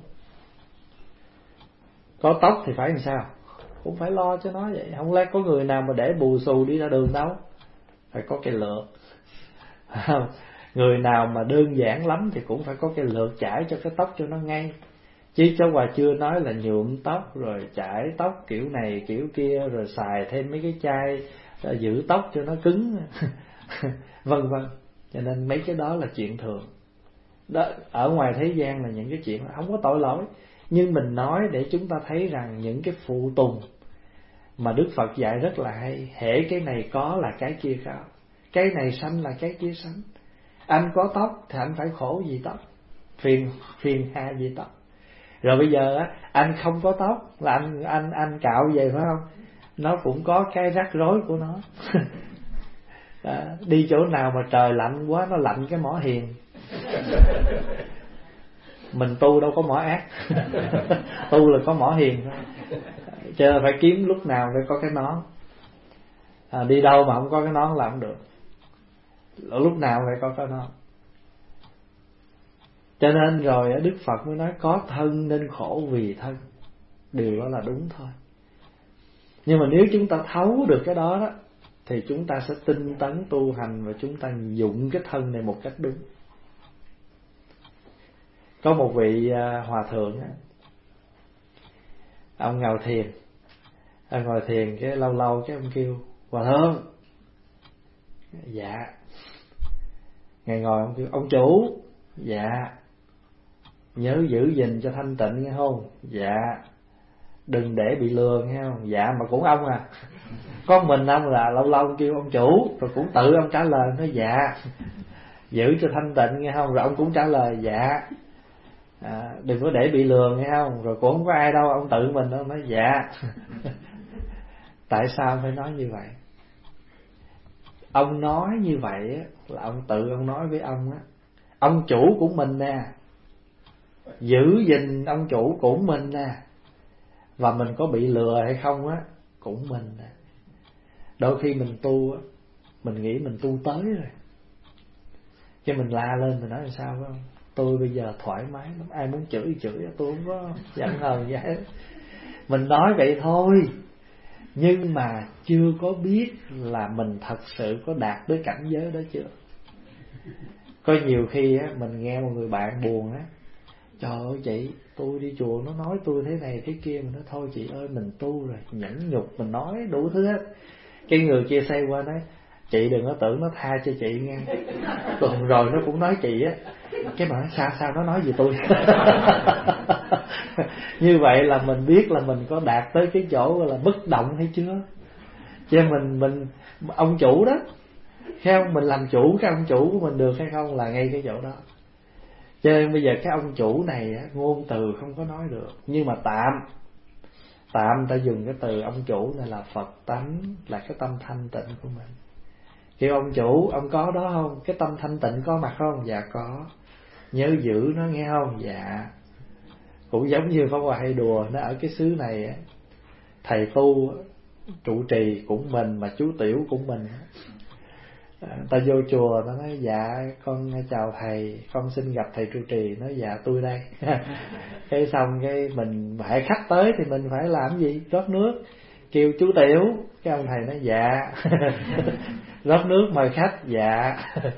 Có tóc thì phải làm sao? Cũng phải lo cho nó vậy. Không lẽ có người nào mà để bù xù đi ra đường đâu. Phải có cái lược. Người nào mà đơn giản lắm thì cũng phải có cái lược chải cho cái tóc cho nó ngay. Chứ cháu Hòa chưa nói là nhuộm tóc rồi chải tóc kiểu này kiểu kia, rồi xài thêm mấy cái chai giữ tóc cho nó cứng vân vân. Cho nên mấy cái đó là chuyện thường đó, ở ngoài thế gian là những cái chuyện không có tội lỗi. Nhưng mình nói để chúng ta thấy rằng những cái phụ tùng mà Đức Phật dạy rất là hay. Hễ cái này có là cái kia có, cái này sanh là cái kia sanh. Anh có tóc thì anh phải khổ vì tóc, phiền phiền hà vì tóc. Rồi bây giờ á, anh không có tóc là anh anh anh cạo về phải không? Nó cũng có cái rắc rối của nó. Đó, đi chỗ nào mà trời lạnh quá, nó lạnh cái mỏ hiền. Mình tu đâu có mỏ ác. Tu là có mỏ hiền thôi. Cho nên phải kiếm lúc nào phải có cái nón. À, đi đâu mà không có cái nón là không được. Lúc nào phải có cái nón. Cho nên rồi Đức Phật mới nói có thân nên khổ vì thân. Điều đó là đúng thôi. Nhưng mà nếu chúng ta thấu được cái đó đó, thì chúng ta sẽ tinh tấn tu hành và chúng ta dụng cái thân này một cách đúng. Có một vị hòa thượng, ông ngồi thiền, ông ngồi thiền cái lâu lâu cái ông kêu hòa thượng. Dạ. Ngày ngồi ông kêu ông chủ. Dạ. Nhớ giữ gìn cho thanh tịnh nghe không? Dạ. Đừng để bị lừa nghe không? Dạ. Mà cũng ông à, có mình ông là lâu lâu ông kêu ông chủ, rồi cũng tự ông trả lời nói dạ. Giữ cho thanh tịnh nghe không? Rồi ông cũng trả lời dạ. À, đừng có để bị lừa nghe không? Rồi cũng không có ai đâu, ông tự mình đâu nói dạ. Tại sao phải nói như vậy? Ông nói như vậy á, là ông tự ông nói với ông á, ông chủ của mình nè, giữ gìn ông chủ của mình nè, và mình có bị lừa hay không á cũng mình nè. Đôi khi mình tu á, mình nghĩ mình tu tới rồi, cái mình la lên mình nói làm sao phải không? Tôi bây giờ thoải mái lắm, ai muốn chửi chửi, tôi không có giận hờn gì hết. Mình nói vậy thôi, nhưng mà chưa có biết là mình thật sự có đạt tới cảnh giới đó chưa. Có nhiều khi á, mình nghe một người bạn buồn á, trời ơi chị, tôi đi chùa nó nói tôi thế này thế kia, mình nói thôi chị ơi mình tu rồi, nhẫn nhục, mình nói đủ thứ hết. Cái người kia xoay qua nói chị đừng có tưởng nó tha cho chị nghe, tuần rồi nó cũng nói chị á. Cái mà nói sao sao nó nói gì tôi. Như vậy là mình biết là mình có đạt tới cái chỗ gọi là bất động hay chưa. Chứ mình mình ông chủ đó, thấy không, mình làm chủ cái ông chủ của mình được hay không là ngay cái chỗ đó. Cho nên bây giờ cái ông chủ này á, ngôn từ không có nói được, nhưng mà tạm tạm ta dùng cái từ ông chủ này là Phật tánh, là cái tâm thanh tịnh của mình. Kêu ông chủ, ông có đó không? Cái tâm thanh tịnh có mặt không? Dạ có. Nhớ giữ nó nghe không? Dạ. Cũng giống như Pháp Hòa hay đùa, nó ở cái xứ này á, thầy tu trụ trì cũng mình, mà chú tiểu cũng mình. Ta vô chùa nó nói dạ con chào thầy, con xin gặp thầy trụ trì. Nói dạ tôi đây. Cái xong cái mình phải khách tới thì mình phải làm gì? Rót nước, kêu chú tiểu. Cái ông thầy nói dạ. Rót nước mời khách. Dạ.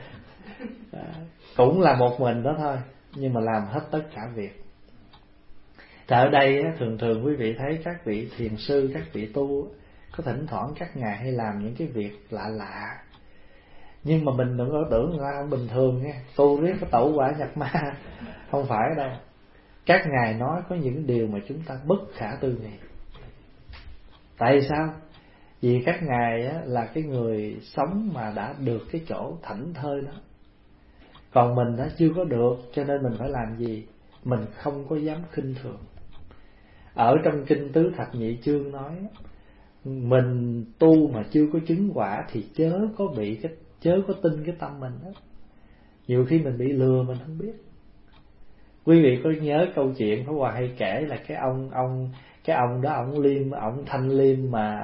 Cũng là một mình đó thôi, nhưng mà làm hết tất cả việc. Thì ở đây thường thường quý vị thấy các vị thiền sư, các vị tu có thỉnh thoảng các ngài hay làm những cái việc lạ lạ, nhưng mà mình đừng có tưởng là ông bình thường nha, tu riết có tẩu quả nhập ma. Không phải đâu. Các ngài nói có những điều mà chúng ta bất khả tư nghị. Tại sao? Vì các ngài á, là cái người sống mà đã được cái chỗ thảnh thơi đó, còn mình đã chưa có được. Cho nên mình phải làm gì? Mình không có dám khinh thường. Ở trong kinh Tứ Thập Nhị Chương nói, mình tu mà chưa có chứng quả thì chớ có bị cái chớ có tin cái tâm mình đó. Nhiều khi mình bị lừa mình không biết. Quý vị có nhớ câu chuyện Pháp Hòa hay kể là cái ông ông cái ông đó ông liêm, ông thanh liêm mà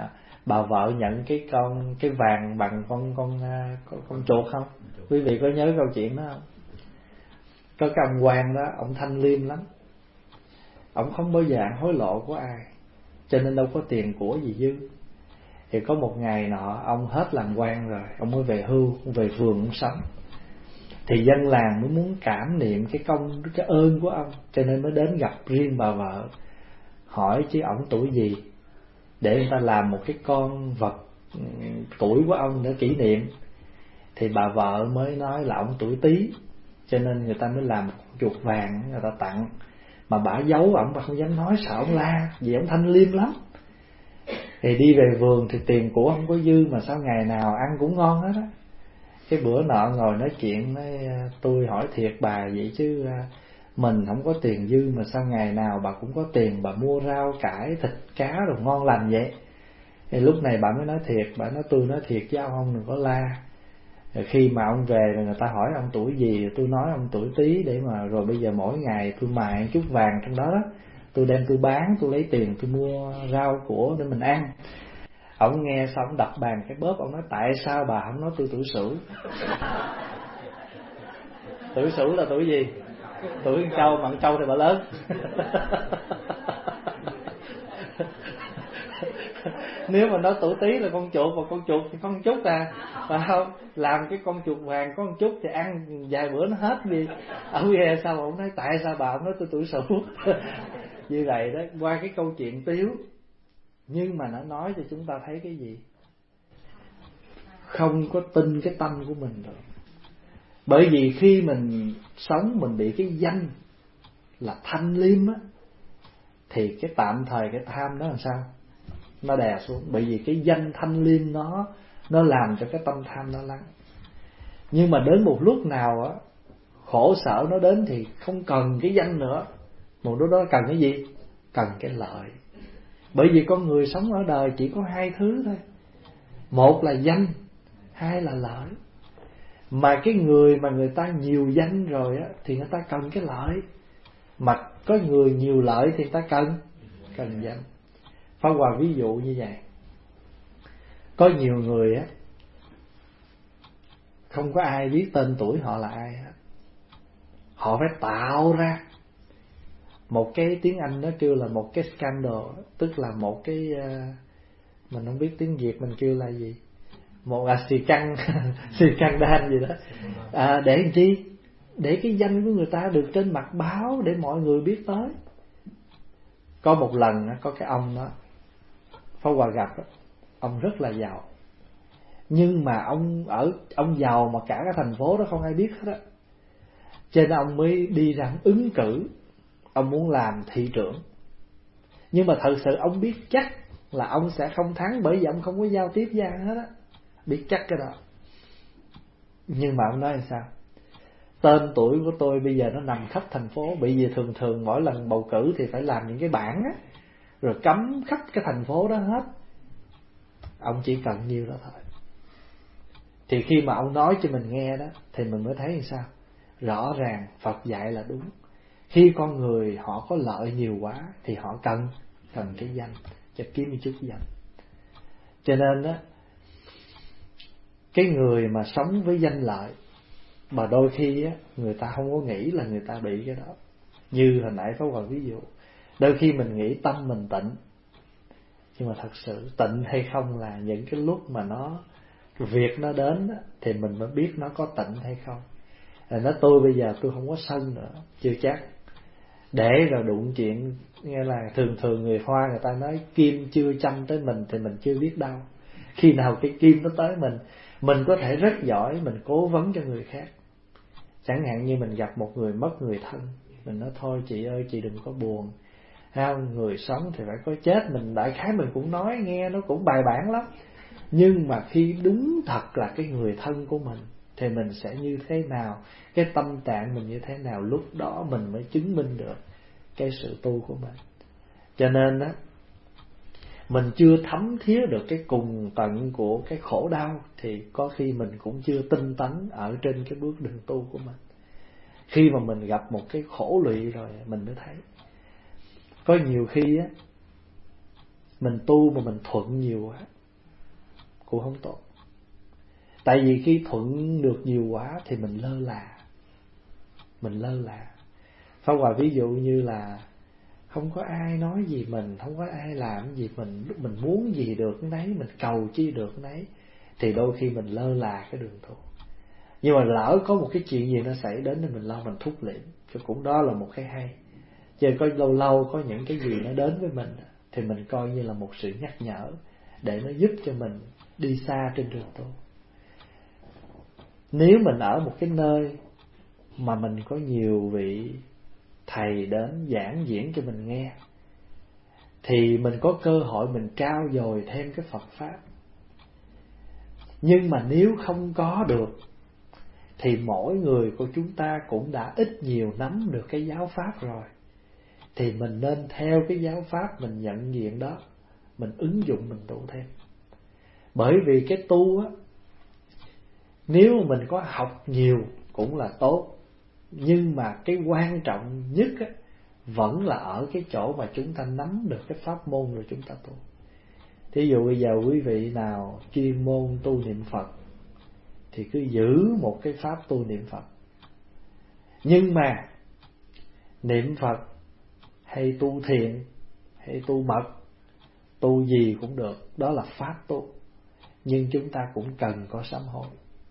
bà vợ nhận cái con cái vàng bằng con con con, con chuột không? Quý vị có nhớ câu chuyện đó không? Có cái ông quan đó, ông thanh liêm lắm, ông không bao giờ ăn hối lộ của ai, cho nên đâu có tiền của gì dư. Thì có một ngày nọ ông hết làm quan rồi, ông mới về hưu, ông về vườn ông sống. Thì dân làng mới muốn cảm niệm cái công, cái ơn của ông, cho nên mới đến gặp riêng bà vợ, hỏi chứ ổng tuổi gì, để người ta làm một cái con vật tuổi của ông để kỷ niệm. Thì bà vợ mới nói là ông tuổi Tý, cho nên người ta mới làm một con chuột vàng người ta tặng. Mà bả giấu ổng, bà không dám nói, sợ ổng la, vì ổng thanh liêm lắm. Thì đi về vườn thì tiền của không có dư, mà sao ngày nào ăn cũng ngon hết á. Cái bữa nọ ngồi nói chuyện với tôi, hỏi thiệt bà vậy chứ mình không có tiền dư mà sao ngày nào bà cũng có tiền, bà mua rau cải thịt cá rồi ngon lành vậy. Thì lúc này bà mới nói thiệt, bà nói tôi nói thiệt chứ ông đừng có la. Rồi khi mà ông về rồi người ta hỏi ông tuổi gì, tôi nói ông tuổi Tý, để mà rồi bây giờ mỗi ngày tôi mài chút vàng trong đó đó, tôi đem tôi bán, tôi lấy tiền tôi mua rau của để mình ăn. Ông nghe xong ông đập bàn cái bóp, ông nói tại sao bà không nói tôi tuổi Sửu? Tuổi Sửu là tuổi gì? Tuổi con trâu, mà con trâu thì bà lớn. Nếu mà nói tuổi Tý là con chuột, mà con chuột thì con chút à, phải không? Làm cái con chuột vàng có một chút thì ăn vài bữa nó hết đi. Ông nghe sao ông nói tại sao bà không nói tôi tuổi Sửu? Như vậy đó, qua cái câu chuyện tiếu, nhưng mà nó nói cho chúng ta thấy cái gì? Không có tin cái tâm của mình rồi. Bởi vì khi mình sống mình bị cái danh là thanh liêm á, thì cái tạm thời cái tham đó làm sao? Nó đè xuống. Bởi vì cái danh thanh liêm nó nó làm cho cái tâm tham nó lắng. Nhưng mà đến một lúc nào á, khổ sở nó đến thì không cần cái danh nữa. Một lúc đó cần cái gì? Cần cái lợi. Bởi vì con người sống ở đời chỉ có hai thứ thôi. Một là danh, hai là lợi. Mà cái người mà người ta nhiều danh rồi á, thì người ta cần cái lợi. Mà có người nhiều lợi thì người ta cần Cần danh. Pháp Hòa ví dụ như vậy. Có nhiều người á, không có ai biết tên tuổi họ là ai hết. Họ phải tạo ra một cái, tiếng Anh nó kêu là một cái scandal, tức là một cái, mình không biết tiếng Việt mình kêu là gì, một à, xì căng xì căng đan gì đó, à, để làm chi? Để cái danh của người ta được trên mặt báo, để mọi người biết tới. Có một lần có cái ông đó, Pháp Hòa gặp, ông rất là giàu, nhưng mà ông ở ông giàu mà cả cái thành phố đó không ai biết hết á. Cho nên ông mới đi ra ứng cử, ông muốn làm thị trưởng. Nhưng mà thật sự ông biết chắc là ông sẽ không thắng, bởi vì ông không có giao tiếp với ai hết á, biết chắc cái đó. Nhưng mà ông nói là sao? Tên tuổi của tôi bây giờ nó nằm khắp thành phố, bởi vì thường thường mỗi lần bầu cử thì phải làm những cái bảng á, rồi cấm khắp cái thành phố đó hết. Ông chỉ cần nhiêu đó thôi. Thì khi mà ông nói cho mình nghe đó, thì mình mới thấy như sao? Rõ ràng Phật dạy là đúng. Khi con người họ có lợi nhiều quá thì họ cần cần cái danh, cho kiếm một chút danh. Cho nên đó, cái người mà sống với danh lợi, mà đôi khi á, người ta không có nghĩ là người ta bị cái đó. Như hồi nãy Pháp Hòa ví dụ, đôi khi mình nghĩ tâm mình tịnh, nhưng mà thật sự tịnh hay không là những cái lúc mà nó việc nó đến thì mình mới biết nó có tịnh hay không. Rồi nói tôi bây giờ tôi không có sân nữa, chưa chắc. Để rồi đụng chuyện, nghe là thường thường người Hoa người ta nói kim chưa chăm tới mình thì mình chưa biết đâu. Khi nào cái kim nó tới mình, mình có thể rất giỏi, mình cố vấn cho người khác. Chẳng hạn như mình gặp một người mất người thân, mình nói thôi chị ơi chị đừng có buồn, không, người sống thì phải có chết. Mình đại khái mình cũng nói nghe nó cũng bài bản lắm. Nhưng mà khi đúng thật là cái người thân của mình thì mình sẽ như thế nào, cái tâm trạng mình như thế nào, lúc đó mình mới chứng minh được cái sự tu của mình. Cho nên á, mình chưa thấm thía được cái cùng tận của cái khổ đau thì có khi mình cũng chưa tinh tấn ở trên cái bước đường tu của mình. Khi mà mình gặp một cái khổ lụy rồi mình mới thấy. Có nhiều khi á, mình tu mà mình thuận nhiều quá, cũng không tốt. Tại vì khi thuận được nhiều quá thì mình lơ là. Mình lơ là. Pháp Hòa ví dụ như là không có ai nói gì mình, không có ai làm gì mình, lúc mình muốn gì được cái đấy, mình cầu chi được cái đấy, thì đôi khi mình lơ là cái đường tu. Nhưng mà lỡ có một cái chuyện gì nó xảy đến thì mình lo mình thúc liệm, thì cũng đó là một cái hay. Chứ có lâu lâu có những cái gì nó đến với mình thì mình coi như là một sự nhắc nhở để nó giúp cho mình đi xa trên đường tu. Nếu mình ở một cái nơi mà mình có nhiều vị thầy đến giảng diễn cho mình nghe, thì mình có cơ hội mình trau dồi thêm cái Phật Pháp. Nhưng mà nếu không có được thì mỗi người của chúng ta cũng đã ít nhiều nắm được cái giáo Pháp rồi, thì mình nên theo cái giáo Pháp mình nhận diện đó, mình ứng dụng mình tu thêm. Bởi vì cái tu á, nếu mình có học nhiều cũng là tốt, nhưng mà cái quan trọng nhất á, vẫn là ở cái chỗ mà chúng ta nắm được cái pháp môn rồi chúng ta tu. Thí dụ bây giờ quý vị nào chuyên môn tu niệm Phật thì cứ giữ một cái pháp tu niệm Phật. Nhưng mà niệm Phật hay tu thiện hay tu mật, tu gì cũng được, đó là pháp tu. Nhưng chúng ta cũng cần có sám hối.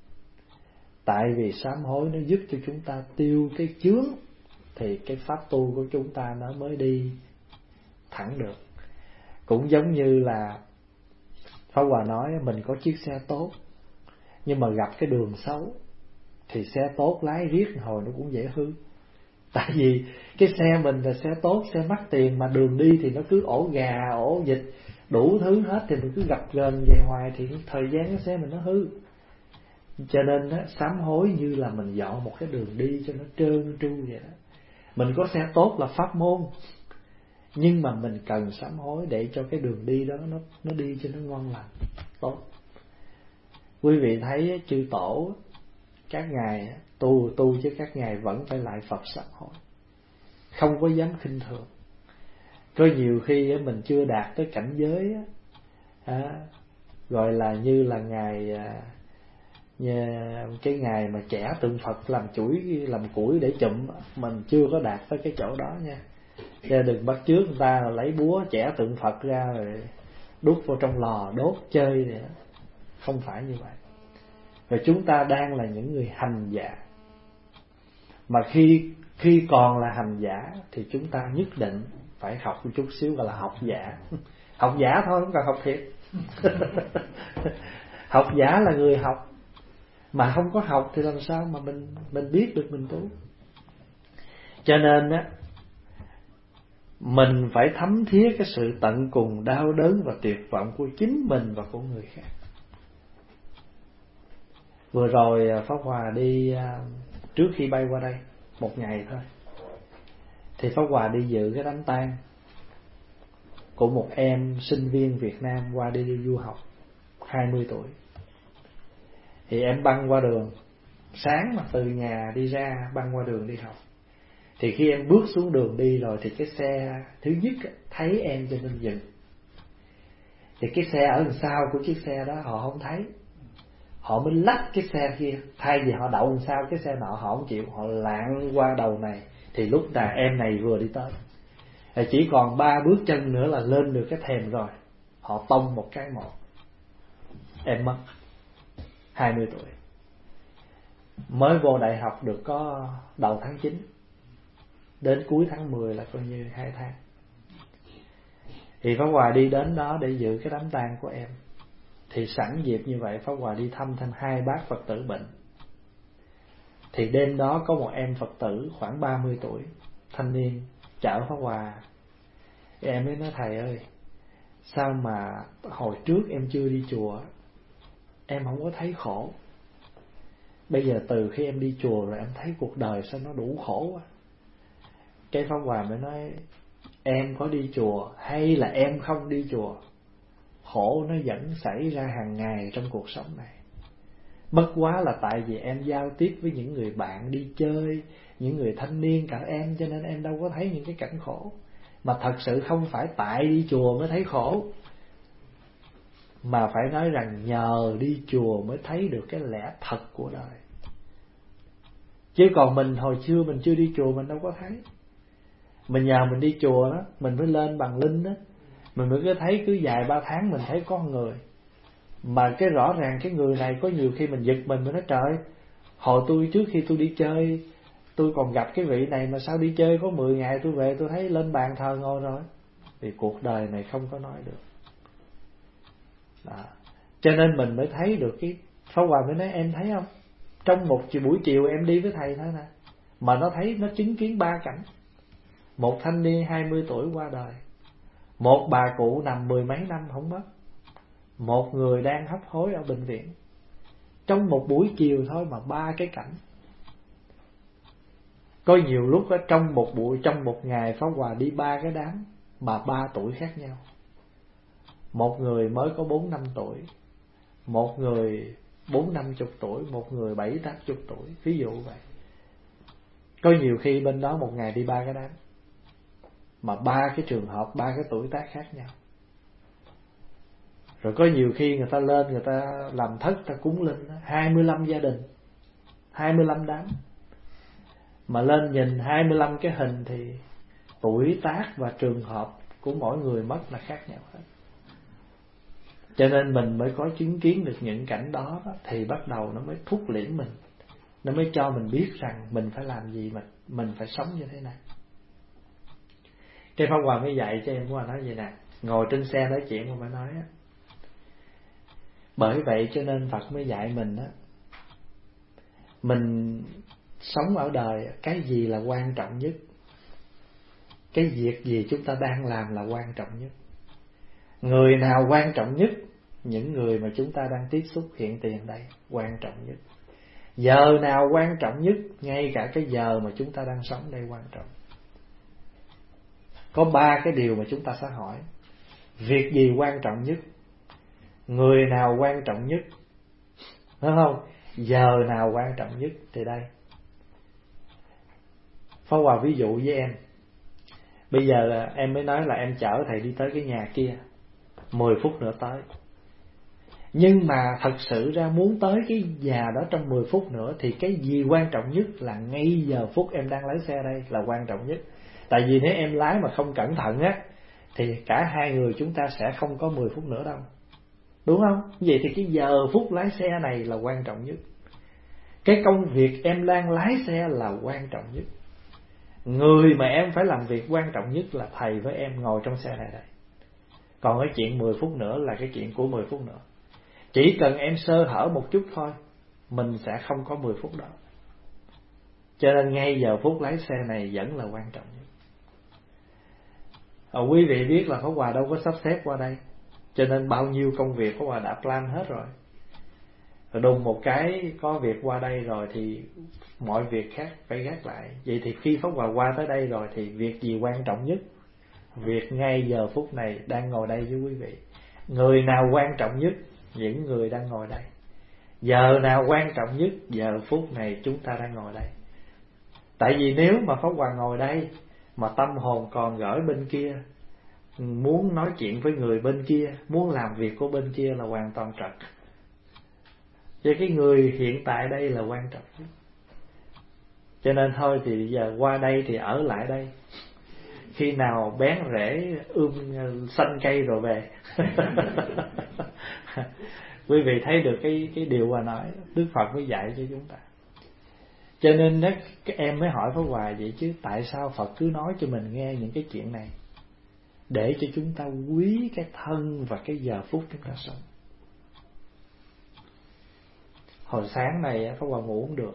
Tại vì sám hối nó giúp cho chúng ta tiêu cái chướng, thì cái pháp tu của chúng ta nó mới đi thẳng được. Cũng giống như là Pháp Hòa nói, mình có chiếc xe tốt nhưng mà gặp cái đường xấu thì xe tốt lái riết hồi nó cũng dễ hư. Tại vì cái xe mình là xe tốt, xe mắc tiền, mà đường đi thì nó cứ ổ gà, ổ vịt, đủ thứ hết, thì mình cứ gặp gần vậy hoài thì thời gian cái xe mình nó hư. Cho nên á, sám hối như là mình dọn một cái đường đi cho nó trơn tru vậy đó. Mình có xe tốt là pháp môn, nhưng mà mình cần sám hối để cho cái đường đi đó nó nó đi cho nó ngon lành, tốt. Quý vị thấy chư tổ các ngài tu tu chứ các ngài vẫn phải lại Phật sám hối, không có dám khinh thường. Có nhiều khi mình chưa đạt tới cảnh giới á, gọi là như là ngài như cái ngày mà trẻ tượng Phật làm chuỗi làm củi để chụm, mình chưa có đạt tới cái chỗ đó nha. Cho đừng bắt chước người ta lấy búa chẻ tượng Phật ra rồi đút vào trong lò đốt chơi vậy đó. Không phải như vậy. Và chúng ta đang là những người hành giả, mà khi khi còn là hành giả thì chúng ta nhất định phải học một chút xíu, gọi là học giả. Học giả thôi, không cần học thiệt. Học giả là người học, mà không có học thì làm sao mà mình mình biết được mình tu. Cho nên á, mình phải thấm thía cái sự tận cùng đau đớn và tuyệt vọng của chính mình và của người khác. Vừa rồi Pháp Hòa đi, trước khi bay qua đây một ngày thôi, thì Pháp Hòa đi dự cái đám tang của một em sinh viên Việt Nam qua đi, đi du học, hai mươi tuổi. Thì em băng qua đường, sáng mà từ nhà đi ra băng qua đường đi học. Thì khi em bước xuống đường đi rồi thì cái xe thứ nhất thấy em cho nên dừng. Thì cái xe ở đằng sau của chiếc xe đó họ không thấy, họ mới lách cái xe kia. Thay vì họ đậu đằng sau cái xe nọ, họ không chịu, họ lạng qua đầu này. Thì lúc nào em này vừa đi tới, thì chỉ còn ba bước chân nữa là lên được cái thềm rồi, họ tông một cái một, em mất. Hai mươi tuổi, mới vô đại học được có đầu tháng chín, đến cuối tháng mười là coi như hai tháng. Thì Pháp Hòa đi đến đó để dự cái đám tang của em. Thì sẵn dịp như vậy, Pháp Hòa đi thăm thêm hai bác Phật tử bệnh. Thì đêm đó có một em Phật tử khoảng ba mươi tuổi, thanh niên, chở Pháp Hòa. Em mới nói: thầy ơi, sao mà hồi trước em chưa đi chùa em không có thấy khổ, bây giờ từ khi em đi chùa rồi em thấy cuộc đời sao nó đủ khổ quá. Cái Pháp Hòa mới nói: em có đi chùa hay là em không đi chùa, khổ nó vẫn xảy ra hàng ngày trong cuộc sống này. Bất quá là tại vì em giao tiếp với những người bạn đi chơi, những người thanh niên cả em, cho nên em đâu có thấy những cái cảnh khổ. Mà thật sự không phải tại đi chùa mới thấy khổ, mà phải nói rằng nhờ đi chùa mới thấy được cái lẽ thật của đời. Chứ còn mình hồi xưa mình chưa đi chùa mình đâu có thấy. Mình nhờ mình đi chùa đó, mình mới lên bằng linh đó, mình mới cứ thấy cứ vài ba tháng mình thấy có người. Mà cái rõ ràng cái người này có nhiều khi mình giật mình, mình nói trời, hồi tôi trước khi tôi đi chơi tôi còn gặp cái vị này mà sao đi chơi có mười ngày tôi về tôi thấy lên bàn thờ ngồi rồi. Vì cuộc đời này không có nói được đó. Cho nên mình mới thấy được cái Pháp Hòa mới nói em thấy không, trong một buổi chiều em đi với thầy thôi nè, mà nó thấy nó chứng kiến ba cảnh. Một thanh niên hai mươi tuổi qua đời, một bà cụ nằm mười mấy năm không mất, một người đang hấp hối ở bệnh viện. Trong một buổi chiều thôi mà ba cái cảnh. Có nhiều lúc ở trong một buổi, trong một ngày Pháp Hòa đi ba cái đám mà ba tuổi khác nhau. Một người mới có bốn năm tuổi, một người bốn năm chục tuổi, một người bảy tám chục tuổi, ví dụ vậy. Có nhiều khi bên đó một ngày đi ba cái đám mà ba cái trường hợp, ba cái tuổi tác khác nhau. Rồi có nhiều khi người ta lên, người ta làm thất, ta cúng linh hai mươi lăm gia đình, hai mươi lăm đám. Mà lên nhìn hai mươi lăm cái hình thì tuổi tác và trường hợp của mỗi người mất là khác nhau hết. Cho nên mình mới có chứng kiến được những cảnh đó, thì bắt đầu nó mới thúc liễm mình, nó mới cho mình biết rằng mình phải làm gì, mình mình phải sống như thế nào. Cái Pháp Hòa mới dạy cho em, Pháp Hòa nói vậy nè, ngồi trên xe nói chuyện mà mới nói á. Bởi vậy cho nên Phật mới dạy mình á, mình sống ở đời cái gì là quan trọng nhất, cái việc gì chúng ta đang làm là quan trọng nhất. Người nào quan trọng nhất? Những người mà chúng ta đang tiếp xúc hiện tiền đây quan trọng nhất. Giờ nào quan trọng nhất? Ngay cả cái giờ mà chúng ta đang sống đây quan trọng. Có ba cái điều mà chúng ta sẽ hỏi. Việc gì quan trọng nhất? Người nào quan trọng nhất? Đúng không? Giờ nào quan trọng nhất? Thì đây, Pháp Hòa ví dụ với em. Bây giờ là em mới nói là em chở thầy đi tới cái nhà kia, mười phút nữa tới. Nhưng mà thật sự ra muốn tới cái nhà đó trong mười phút nữa thì cái gì quan trọng nhất là ngay giờ phút em đang lái xe đây là quan trọng nhất. Tại vì nếu em lái mà không cẩn thận á thì cả hai người chúng ta sẽ không có mười phút nữa đâu. Đúng không? Vậy thì cái giờ phút lái xe này là quan trọng nhất. Cái công việc em đang lái xe là quan trọng nhất. Người mà em phải làm việc quan trọng nhất là thầy với em ngồi trong xe này đây. Còn cái chuyện mười phút nữa là cái chuyện của mười phút nữa. Chỉ cần em sơ hở một chút thôi, mình sẽ không có mười phút đó. Cho nên ngay giờ phút lái xe này vẫn là quan trọng nhất. À, quý vị biết là Pháp Hòa đâu có sắp xếp qua đây, cho nên bao nhiêu công việc Pháp Hòa đã plan hết rồi. Rồi đùng một cái có việc qua đây rồi thì mọi việc khác phải gác lại. Vậy thì khi Pháp Hòa qua tới đây rồi thì việc gì quan trọng nhất? Việc ngay giờ phút này đang ngồi đây với quý vị. Người nào quan trọng nhất? Những người đang ngồi đây. Giờ nào quan trọng nhất? Giờ phút này chúng ta đang ngồi đây. Tại vì nếu mà Pháp Hòa ngồi đây mà tâm hồn còn gửi bên kia, muốn nói chuyện với người bên kia, muốn làm việc của bên kia là hoàn toàn trật. Cho cái người hiện tại đây là quan trọng nhất. Cho nên thôi thì giờ qua đây thì ở lại đây. Khi nào bén rễ ươm xanh cây rồi về. Quý vị thấy được cái cái điều Hòa nói, Đức Phật mới dạy cho chúng ta. Cho nên đó, các em mới hỏi Pháp Hòa vậy chứ, tại sao Phật cứ nói cho mình nghe những cái chuyện này? Để cho chúng ta quý cái thân và cái giờ phút chúng ta sống. Hồi sáng này Pháp Hòa ngủ không được,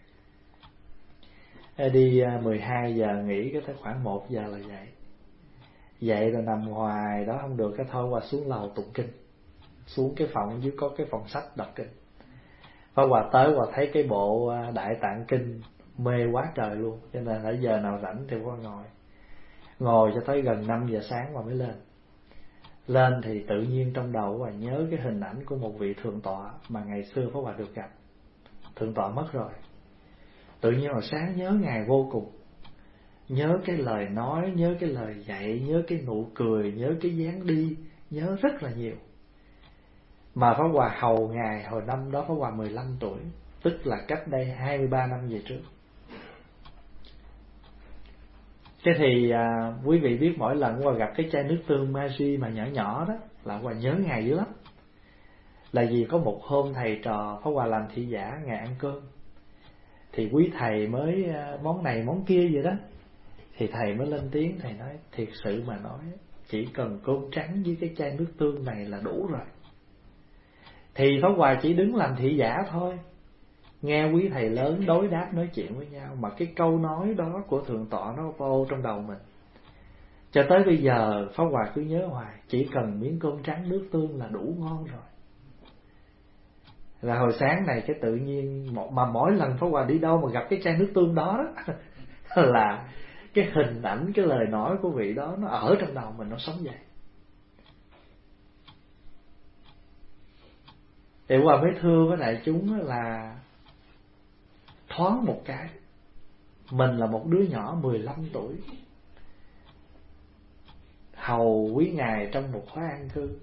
đi mười hai giờ nghỉ, cái tới khoảng một giờ là dậy. Dậy rồi nằm hoài đó không được, cái thôi Hòa xuống lầu tụng kinh. Xuống cái phòng dưới có cái phòng sách đọc kinh. Pháp Hòa tới Hòa thấy cái bộ Đại Tạng Kinh mê quá trời luôn. Cho nên ở giờ nào rảnh thì Hòa ngồi Ngồi cho tới gần năm giờ sáng Hòa mới lên. Lên thì tự nhiên trong đầu Hòa nhớ cái hình ảnh của một vị thượng tọa mà ngày xưa Pháp Hòa được gặp. Thượng tọa mất rồi. Tự nhiên hồi sáng nhớ Ngài vô cùng. Nhớ cái lời nói, nhớ cái lời dạy, nhớ cái nụ cười, nhớ cái dáng đi, nhớ rất là nhiều. Mà Pháp Hòa hầu Ngài hồi năm đó Pháp Hòa mười lăm tuổi, tức là cách đây hai mươi ba năm về trước. Thế thì à, quý vị biết mỗi lần Pháp Hòa gặp cái chai nước tương Maggi mà nhỏ nhỏ đó là Pháp Hòa nhớ Ngài dữ lắm. Là vì có một hôm thầy trò Pháp Hòa làm thị giả, Ngài ăn cơm, thì quý thầy mới món này món kia vậy đó, thì thầy mới lên tiếng, thầy nói thiệt sự mà nói chỉ cần cơm trắng với cái chai nước tương này là đủ rồi. Thì Pháp Hòa chỉ đứng làm thị giả thôi, nghe quý thầy lớn đối đáp nói chuyện với nhau, mà cái câu nói đó của Thượng tọa nó vô trong đầu mình. Cho tới bây giờ Pháp Hòa cứ nhớ hoài, chỉ cần miếng cơm trắng nước tương là đủ ngon rồi. Là hồi sáng này cái tự nhiên mà mỗi lần Pháp Hòa đi đâu mà gặp cái chai nước tương đó, đó là cái hình ảnh, cái lời nói của vị đó nó ở trong đầu mình, nó sống dậy. Thì Pháp Hòa mới thưa với đại chúng là thoáng một cái, mình là một đứa nhỏ mười lăm tuổi, hầu quý Ngài trong một khóa an cư.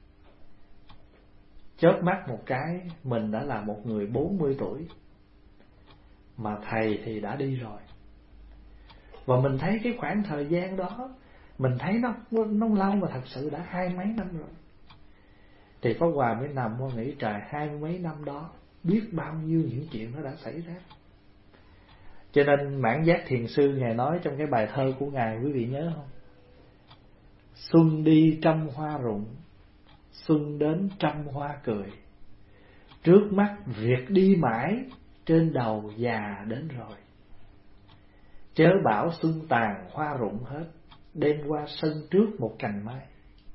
Chớp mắt một cái mình đã là một người bốn mươi tuổi, mà thầy thì đã đi rồi. Và mình thấy cái khoảng thời gian đó, mình thấy nó nó lâu mà thật sự đã hai mấy năm rồi. Thì Pháp Hòa mới nằm và nghĩ trời, hai mấy năm đó biết bao nhiêu những chuyện nó đã xảy ra. Cho nên Mãn Giác Thiền Sư Ngài nói trong cái bài thơ của Ngài, quý vị nhớ không? Xuân đi trăm hoa rụng, xuân đến trăm hoa cười, trước mắt việc đi mãi, trên đầu già đến rồi. Chớ bảo xuân tàn hoa rụng hết, đêm qua sân trước một cành mai.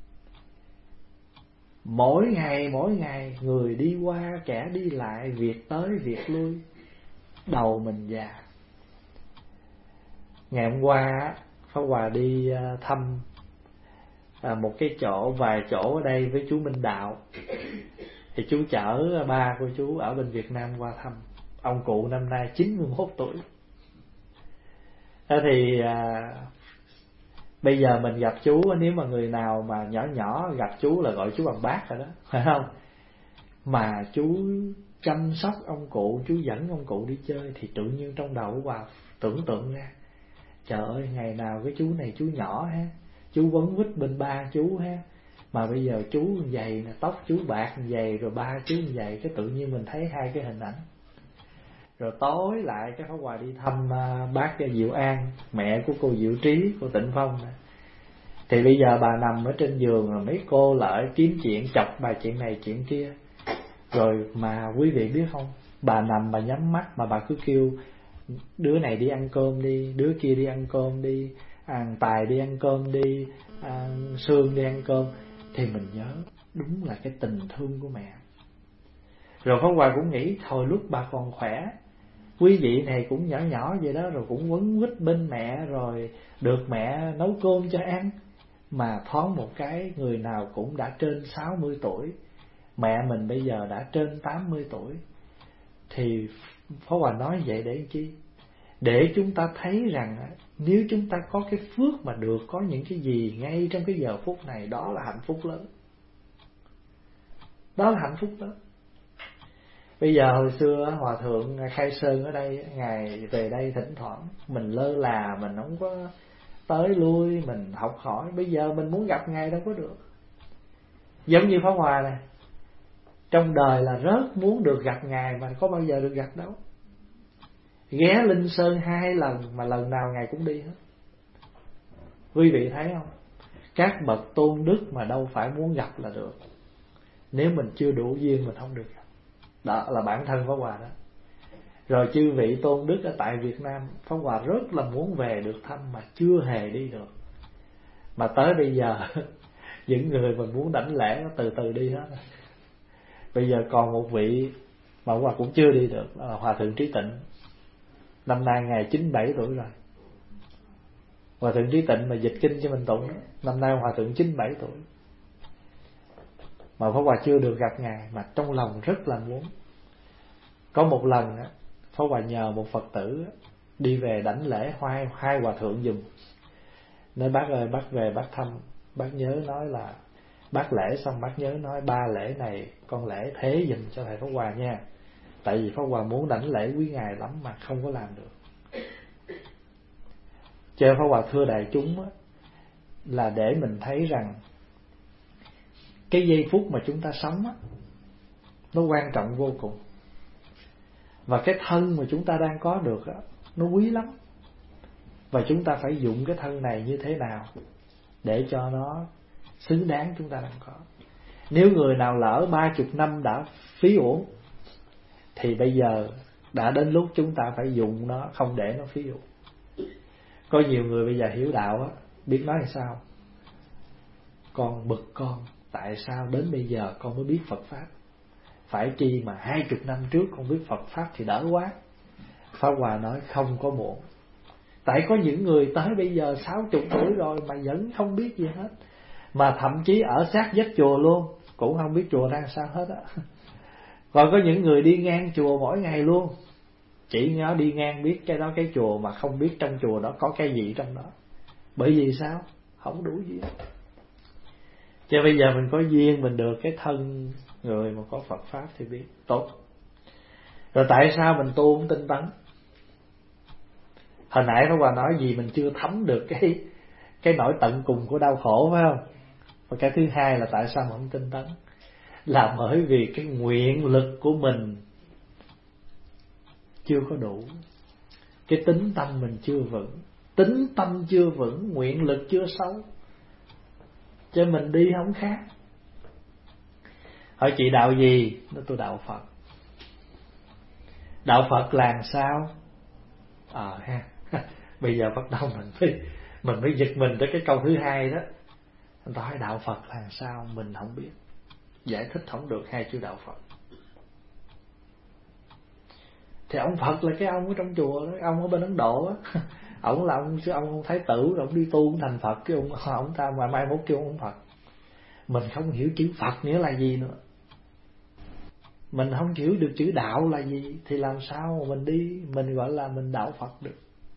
Mỗi ngày mỗi ngày người đi qua kẻ đi lại, việc tới việc lui, đầu mình già. Ngày hôm qua Pháp Hòa đi thăm à, một cái chỗ, vài chỗ ở đây với chú Minh Đạo. Thì chú chở ba của chú ở bên Việt Nam qua thăm. Ông cụ năm nay chín mươi mốt tuổi. Thế thì à, bây giờ mình gặp chú, nếu mà người nào mà nhỏ nhỏ gặp chú là gọi chú bằng bác rồi đó, phải không? Mà chú chăm sóc ông cụ, chú dẫn ông cụ đi chơi, thì tự nhiên trong đầu Hòa tưởng tượng ra, trời ơi, ngày nào cái chú này chú nhỏ ha, chú quấn quýt bên ba chú ha, mà bây giờ chú vậy nè, tóc chú bạc vậy, rồi ba chú vậy, cái tự nhiên mình thấy hai cái hình ảnh. Rồi tối lại cái Pháp Hòa đi thăm uh, bác Diệu An, mẹ của cô Diệu Trí, cô Tịnh Phong này. Thì bây giờ bà nằm ở trên giường, rồi mấy cô lại kiếm chuyện, chọc bà chuyện này chuyện kia. Rồi mà quý vị biết không, bà nằm bà nhắm mắt mà bà cứ kêu đứa này đi ăn cơm đi, đứa kia đi ăn cơm đi, à, Tài đi ăn cơm đi, à, Sương đi ăn cơm. Thì mình nhớ đúng là cái tình thương của mẹ. Rồi Pháp Hòa cũng nghĩ hồi lúc bà còn khỏe, quý vị này cũng nhỏ nhỏ vậy đó, rồi cũng quấn quýt bên mẹ, rồi được mẹ nấu cơm cho ăn. Mà thoáng một cái người nào cũng đã trên sáu mươi tuổi, mẹ mình bây giờ đã trên tám mươi tuổi. Thì Pháp Hòa nói vậy để chi? Để chúng ta thấy rằng nếu chúng ta có cái phước mà được có những cái gì ngay trong cái giờ phút này, đó là hạnh phúc lớn. Đó là hạnh phúc lớn. Bây giờ hồi xưa Hòa Thượng Khai Sơn ở đây, Ngài về đây thỉnh thoảng mình lơ là, mình không có tới lui, mình học hỏi. Bây giờ mình muốn gặp Ngài đâu có được. Giống như Pháp Hòa này, trong đời là rất muốn được gặp Ngài mà có bao giờ được gặp đâu. Ghé Linh Sơn hai lần mà lần nào Ngài cũng đi hết. Quý vị thấy không? Các bậc tôn đức mà đâu phải muốn gặp là được. Nếu mình chưa đủ duyên mình không được gặp. Đó là bản thân Pháp Hòa đó. Rồi chư vị tôn đức ở tại Việt Nam, Pháp Hòa rất là muốn về được thăm mà chưa hề đi được. Mà tới bây giờ những người mình muốn đảnh lễ nó từ từ đi hết. Bây giờ còn một vị mà Pháp Hòa cũng chưa đi được, đó là Hòa Thượng Trí Tịnh. Năm nay Ngài chín mươi bảy tuổi rồi. Hòa Thượng Trí Tịnh mà dịch kinh cho mình tụng, năm nay Hòa Thượng chín mươi bảy tuổi. Mà Pháp Hòa chưa được gặp Ngài, mà trong lòng rất là muốn. Có một lần Pháp Hòa nhờ một Phật tử đi về đảnh lễ hai, hai Hòa Thượng giùm. Nói bác ơi, bác về bác thăm, bác nhớ nói là Bác lễ xong bác nhớ nói ba lễ này con lễ thế dùm cho thầy Pháp Hòa nha. Tại vì Pháp Hòa muốn đảnh lễ quý ngài lắm mà không có làm được. Cho Pháp Hòa thưa đại chúng á, là để mình thấy rằng cái giây phút mà chúng ta sống á, nó quan trọng vô cùng. Và cái thân mà chúng ta đang có được á, nó quý lắm. Và chúng ta phải dụng cái thân này như thế nào để cho nó xứng đáng chúng ta đang có. Nếu người nào lỡ ba chục năm đã phí uổng, thì bây giờ đã đến lúc chúng ta phải dùng nó, không để nó phí uổng. Có nhiều người bây giờ hiểu đạo á, biết nói làm sao? Con bực con, tại sao đến bây giờ con mới biết Phật Pháp? Phải chi mà hai chục năm trước con biết Phật Pháp thì đỡ quá. Pháp Hòa nói không có muộn. Tại có những người tới bây giờ sáu chục tuổi rồi mà vẫn không biết gì hết. Mà thậm chí ở sát vách chùa luôn, cũng không biết chùa đang sao hết á. Còn có những người đi ngang chùa mỗi ngày luôn, chỉ nhớ đi ngang biết cái đó cái chùa, mà không biết trong chùa đó có cái gì trong đó. Bởi vì sao? Không đủ duyên. Cho bây giờ mình có duyên, mình được cái thân người mà có Phật Pháp thì biết tốt. Rồi tại sao mình tu không tinh tấn? Hồi nãy Pháp Hòa nói gì mình chưa thấm được cái cái nỗi tận cùng của đau khổ, phải không? Và cái thứ hai là tại sao mình không tinh tấn? Là bởi vì cái nguyện lực của mình chưa có đủ. Cái tính tâm mình chưa vững. Tính tâm chưa vững, nguyện lực chưa sâu, cho mình đi không khác. Hỏi chị đạo gì? Nói tôi đạo Phật. Đạo Phật làm sao? Ờ ha. Bây giờ bắt đầu mình phải mình mới giật mình tới cái câu thứ hai đó. Anh ta hỏi đạo Phật làm sao? Mình không biết, giải thích không được hai chữ đạo Phật. Thì ông Phật là cái ông ở trong chùa đó, ông ở bên Ấn Độ á. Ông là ông sư ông thái tử, ông đi tu ông thành Phật, cái ông ông ta mà mai mốt kêu ông Phật. Mình không hiểu chữ Phật nghĩa là gì nữa, mình không hiểu được chữ đạo là gì, thì làm sao mà mình đi mình gọi là mình đạo Phật được.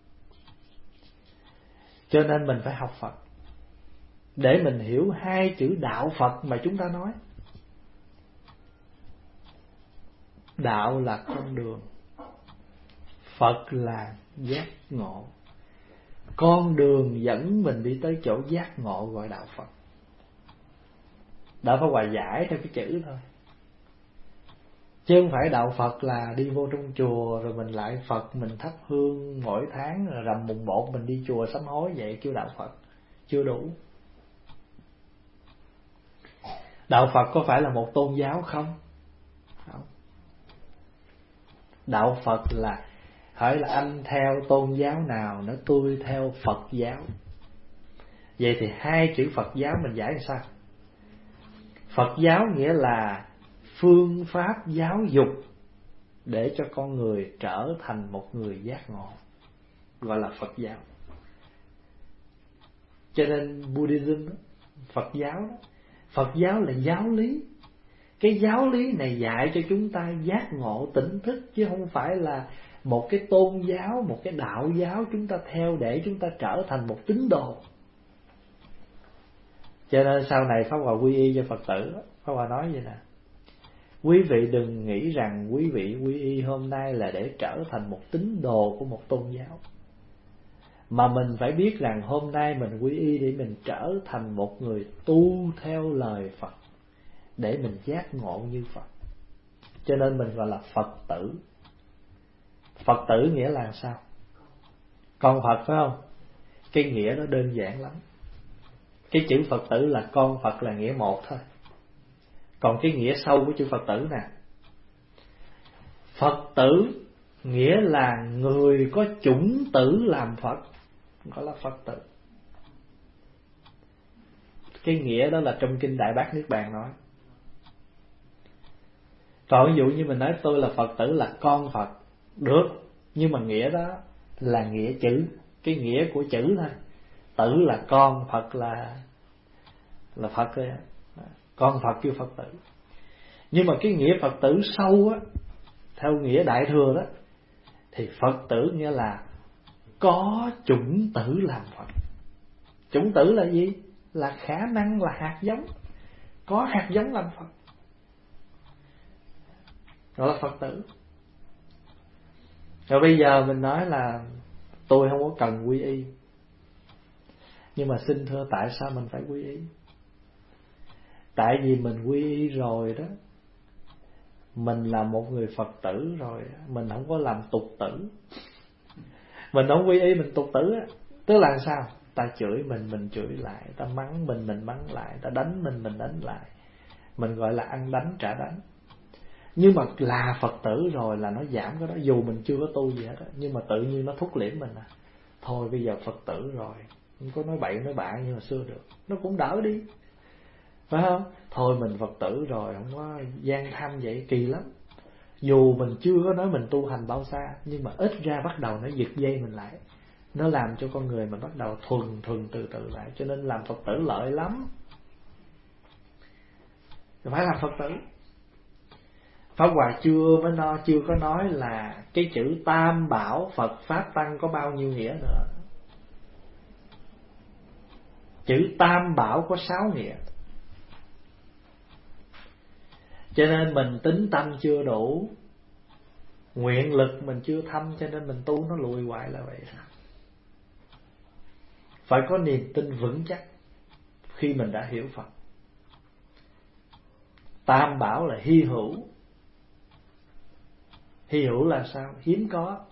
Cho nên mình phải học Phật để mình hiểu hai chữ đạo Phật mà chúng ta nói. Đạo là con đường, Phật là giác ngộ. Con đường dẫn mình đi tới chỗ giác ngộ gọi đạo Phật. Đạo Pháp Hòa giải theo cái chữ thôi, chứ không phải đạo Phật là đi vô trong chùa rồi mình lại Phật, mình thắp hương mỗi tháng, rồi rằm mùng một mình đi chùa sám hối, vậy kêu đạo Phật. Chưa đủ. Đạo Phật có phải là một tôn giáo không? Không. Đạo Phật là, hỏi là anh theo tôn giáo nào? Nó tôi theo Phật giáo. Vậy thì hai chữ Phật giáo mình giải làm sao? Phật giáo nghĩa là phương pháp giáo dục để cho con người trở thành một người giác ngộ, gọi là Phật giáo. Cho nên Buddhism đó, Phật giáo đó, Phật giáo là giáo lý. Cái giáo lý này dạy cho chúng ta giác ngộ tỉnh thức, chứ không phải là một cái tôn giáo, một cái đạo giáo chúng ta theo để chúng ta trở thành một tín đồ. Cho nên sau này Pháp Hòa quy y cho Phật tử, Pháp Hòa nói vậy nè: quý vị đừng nghĩ rằng quý vị quy y hôm nay là để trở thành một tín đồ của một tôn giáo, mà mình phải biết rằng hôm nay mình quy y để mình trở thành một người tu theo lời Phật, để mình giác ngộ như Phật. Cho nên mình gọi là Phật tử. Phật tử nghĩa là sao? Con Phật phải không? Cái nghĩa đó đơn giản lắm. Cái chữ Phật tử là con Phật là nghĩa một thôi. Còn cái nghĩa sâu của chữ Phật tử nè, Phật tử nghĩa là người có chủng tử làm Phật, gọi là Phật tử. Cái nghĩa đó là trong kinh Đại Bát Niết Bàn nói. Còn ví dụ như mình nói tôi là Phật tử là con Phật, được, nhưng mà nghĩa đó là nghĩa chữ, cái nghĩa của chữ thôi. Tử là con, Phật là là Phật thôi. Con Phật kêu Phật tử. Nhưng mà cái nghĩa Phật tử sâu á, theo nghĩa Đại Thừa đó, thì Phật tử nghĩa là có chủng tử làm Phật. Chủng tử là gì? Là khả năng, là hạt giống. có hạt giống làm Phật, gọi là Phật tử. Rồi bây giờ mình nói là tôi không có cần quy y, nhưng mà xin thưa tại sao mình phải quy y? Tại vì mình quy y rồi đó, mình là một người Phật tử rồi, mình không có làm tục tử. Mình không quy y mình tục tử á. Tức là sao? Ta chửi mình, mình chửi lại. Ta mắng mình, mình mắng lại. Ta đánh mình, mình đánh lại. Mình gọi là ăn đánh trả đánh. Nhưng mà là Phật tử rồi là nó giảm cái đó. Dù mình chưa có tu gì hết đó, nhưng mà tự nhiên nó thúc liễm mình à. Thôi bây giờ Phật tử rồi, không có nói bậy nói bạ như hồi xưa được. Nó cũng đỡ đi, phải không? Thôi mình Phật tử rồi, không có gian tham vậy, kỳ lắm. Dù mình chưa có nói mình tu hành bao xa, nhưng mà ít ra bắt đầu nó giật dây mình lại. Nó làm cho con người mình bắt đầu thuần thuần từ từ lại. Cho nên làm Phật tử lợi lắm. Phải làm Phật tử. Pháp Hòa chưa mới no, chưa có nói là cái chữ Tam Bảo Phật Pháp Tăng có bao nhiêu nghĩa nữa. Chữ Tam Bảo có sáu nghĩa. Cho nên mình tính tâm chưa đủ, nguyện lực mình chưa thâm, cho nên mình tu nó lùi hoài là vậy. Phải có niềm tin vững chắc khi mình đã hiểu Phật. Tam Bảo là hy hữu. Hy hữu là sao? Hiếm có.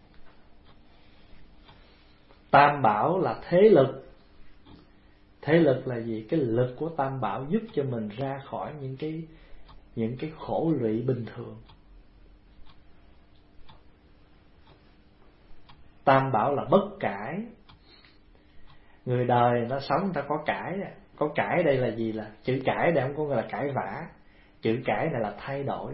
Tam Bảo là thế lực. Thế lực là gì? Cái lực của Tam Bảo giúp cho mình ra khỏi những cái những cái khổ lụy bình thường. Tam Bảo là bất cải. Người đời nó sống người ta có cải. Có cải đây là gì? Là chữ cải đây không có nghĩa là cãi vã. Chữ cải này là thay đổi.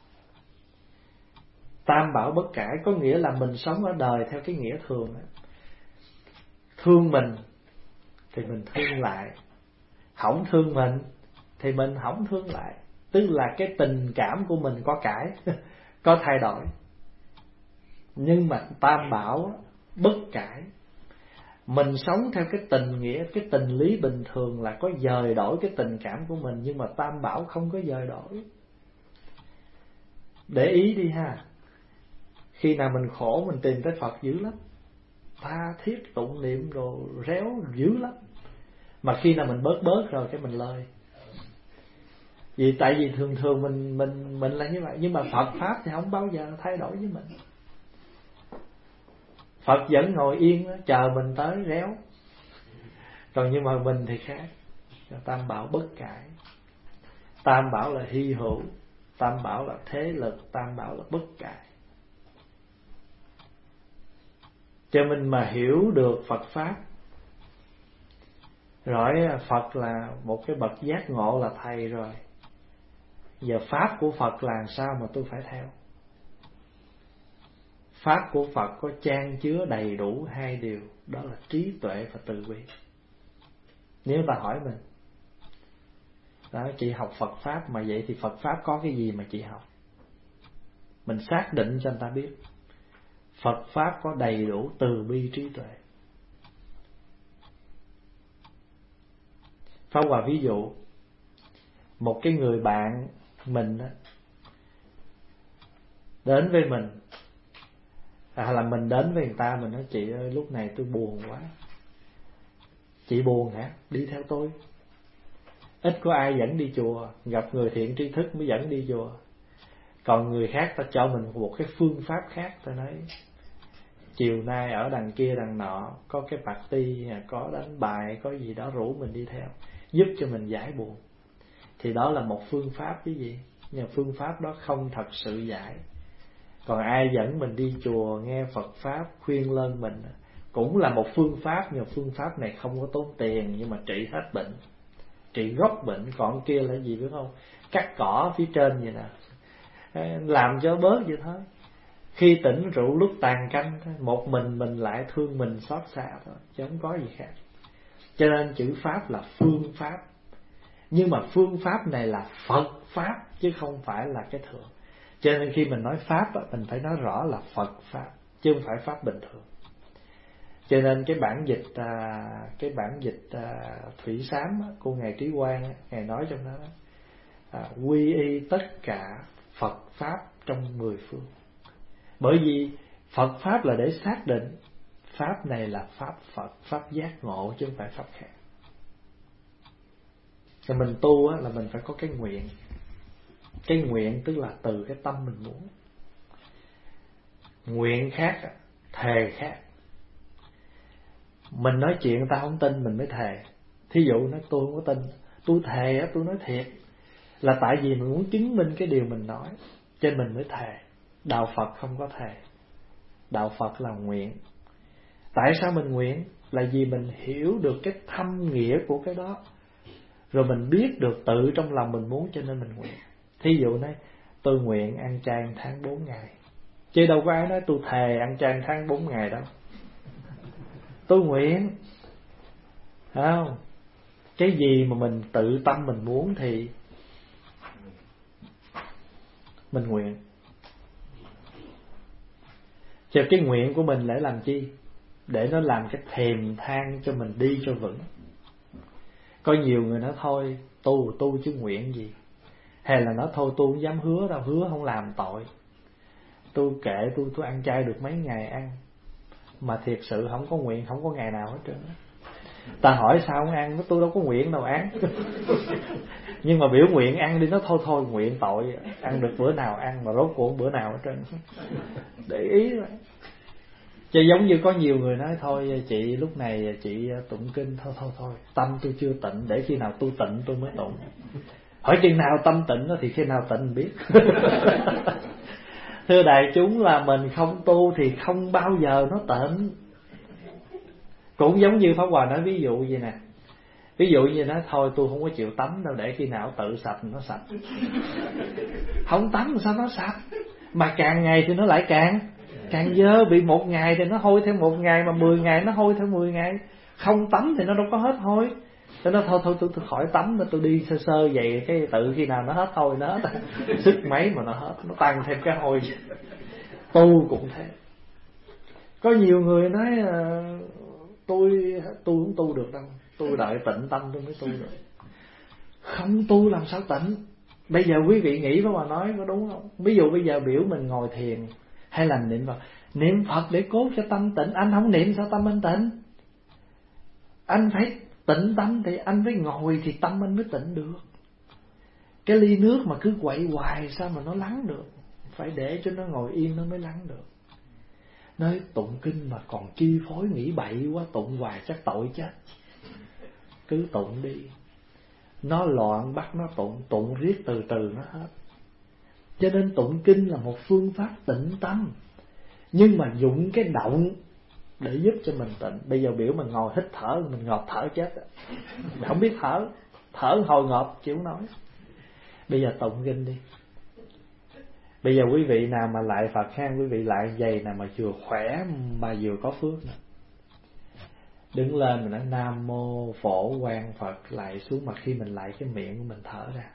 Tam Bảo bất cải có nghĩa là mình sống ở đời theo cái nghĩa thường. Thương mình thì mình thương lại, hổng thương mình thì mình hổng thương lại. Tức là cái tình cảm của mình có cải, có thay đổi. Nhưng mà Tam Bảo bất cải. Mình sống theo cái tình nghĩa, cái tình lý bình thường là có dời đổi cái tình cảm của mình. Nhưng mà Tam Bảo không có dời đổi. Để ý đi ha. Khi nào mình khổ mình tìm tới Phật dữ lắm, tha thiết tụng niệm rồi réo dữ lắm. Mà khi nào mình bớt bớt rồi cái mình lơi. Vì tại vì thường thường mình mình mình là như vậy. Nhưng mà Phật Pháp thì không bao giờ thay đổi với mình. Phật vẫn ngồi yên chờ mình tới réo. Còn nhưng mà mình thì khác. Tam Bảo bất cải. Tam Bảo là hy hữu. Tam Bảo là thế lực. Tam Bảo là bất cải. Cho mình mà hiểu được Phật Pháp, rồi Phật là một cái bậc giác ngộ là thầy rồi, giờ Pháp của Phật là sao mà tôi phải theo? Pháp của Phật có chan chứa đầy đủ hai điều. Đó là trí tuệ và từ bi. Nếu ta hỏi mình, đó, chị học Phật Pháp mà vậy thì Phật Pháp có cái gì mà chị học? Mình xác định cho người ta biết Phật Pháp có đầy đủ từ bi trí tuệ. Pháp Hòa ví dụ, một cái người bạn mình đó, đến với mình, à, là mình đến với người ta, mình nói chị ơi lúc này tôi buồn quá. Chị buồn hả? Đi theo tôi. Ít có ai dẫn đi chùa, gặp người thiện tri thức mới dẫn đi chùa. Còn người khác ta cho mình một cái phương pháp khác. Ta nói chiều nay ở đằng kia đằng nọ có cái party, có đánh bài, có gì đó rủ mình đi theo, giúp cho mình giải buồn. Thì đó là một phương pháp chứ gì. Nhưng phương pháp đó không thật sự giải. Còn ai dẫn mình đi chùa nghe Phật Pháp khuyên lơn mình cũng là một phương pháp. Nhưng phương pháp này không có tốn tiền, nhưng mà trị hết bệnh, trị gốc bệnh. Còn kia là gì biết không? Cắt cỏ phía trên vậy nè, làm cho bớt vậy thôi. Khi tỉnh rượu lúc tàn canh, một mình mình lại thương mình xót xa thôi, chứ không có gì khác. Cho nên chữ Pháp là phương pháp. Nhưng mà phương pháp này là Phật Pháp, chứ không phải là cái thường. Cho nên khi mình nói Pháp, mình phải nói rõ là Phật Pháp, chứ không phải Pháp bình thường. Cho nên cái bản dịch à, cái bản dịch à, Thủy Sám á, của ngài Trí Quang á, ngài nói trong đó, đó à, quy y tất cả Phật pháp trong mười phương. Bởi vì Phật pháp là để xác định pháp này là pháp Phật, pháp giác ngộ chứ không phải pháp khác. Thì mình tu á, là mình phải có cái nguyện. Cái nguyện tức là từ cái tâm mình muốn. Nguyện khác, thề khác. Mình nói chuyện ta không tin mình mới thề. Thí dụ nói tôi không có tin, tôi thề á, tôi nói thiệt, là tại vì mình muốn chứng minh cái điều mình nói, cho nên mình mới thề. Đạo Phật không có thề. Đạo Phật là nguyện. Tại sao mình nguyện? Là vì mình hiểu được cái thâm nghĩa của cái đó, rồi mình biết được tự trong lòng mình muốn, cho nên mình nguyện. Thí dụ nói tôi nguyện ăn chay tháng bốn ngày, chứ đâu có ai nói tôi thề ăn chay tháng bốn ngày đâu. Tôi nguyện, phải không? Cái gì mà mình tự tâm mình muốn thì mình nguyện. Cho cái nguyện của mình để làm chi? Để nó làm cái thềm thang cho mình đi cho vững. Có nhiều người nói thôi tu tu chứ nguyện gì, hay là nói thôi tôi không dám hứa đâu, hứa không làm tội, tôi kệ tôi tôi ăn chay được mấy ngày ăn. Mà thiệt sự không có nguyện, không có ngày nào hết trơn. Ta hỏi sao không ăn, tôi đâu có nguyện đâu ăn. Nhưng mà biểu nguyện ăn đi, nó thôi thôi nguyện tội, ăn được bữa nào ăn, mà rốt cuộc bữa nào hết trơn. Để ý rồi. Chứ giống như có nhiều người nói thôi chị lúc này chị tụng kinh, thôi thôi thôi tâm tôi chưa tịnh, để khi nào tôi tịnh tôi mới tụng. Hỏi chừng nào tâm tịnh đó thì khi nào tịnh biết. Thưa đại chúng, là mình không tu thì không bao giờ nó tịnh. Cũng giống như Pháp Hòa nói ví dụ vậy nè. Ví dụ như nói thôi tôi không có chịu tắm đâu, để khi nào tự sạch nó sạch. Không tắm sao nó sạch, mà càng ngày thì nó lại càng càng dơ. Bị một ngày thì nó hôi thêm một ngày, mà mười ngày nó hôi thêm mười ngày. Không tắm thì nó đâu có hết hôi. Cho nó thôi thôi tôi, tôi khỏi tắm, tôi đi sơ sơ vậy, cái tự khi nào nó hết hôi nó hết. Sức mấy mà nó hết, nó tăng thêm cái hôi. Tu cũng thế. Có nhiều người nói tôi tôi không tu được đâu, tôi đợi tịnh tâm tôi mới tu được. Không tu làm sao tịnh? Bây giờ quý vị nghĩ với bà nói có đúng không? Ví dụ bây giờ biểu mình ngồi thiền hay là niệm Phật, niệm Phật để cố cho tâm tịnh. Anh không niệm sao tâm anh tịnh? Anh phải tịnh tâm thì anh phải ngồi thì tâm anh mới tịnh được. Cái ly nước mà cứ quậy hoài sao mà nó lắng được? Phải để cho nó ngồi yên nó mới lắng được. Nói tụng kinh mà còn chi phối nghĩ bậy quá, tụng hoài chắc tội chết. Cứ tụng đi. Nó loạn bắt nó tụng, tụng riết từ từ nó hết. Cho nên tụng kinh là một phương pháp tịnh tâm, nhưng mà dụng cái động để giúp cho mình tịnh. Bây giờ biểu mình ngồi hít thở, mình ngọt thở chết. Không biết thở, thở hồi ngọt chịu nói. Bây giờ tụng kinh đi. Bây giờ quý vị nào mà lại Phật ha, quý vị lại dày nào mà vừa khỏe mà vừa có phước nè. Đứng lên mình nói Nam Mô Phổ Quang Phật, lại xuống, mà khi mình lại cái miệng của mình thở ra.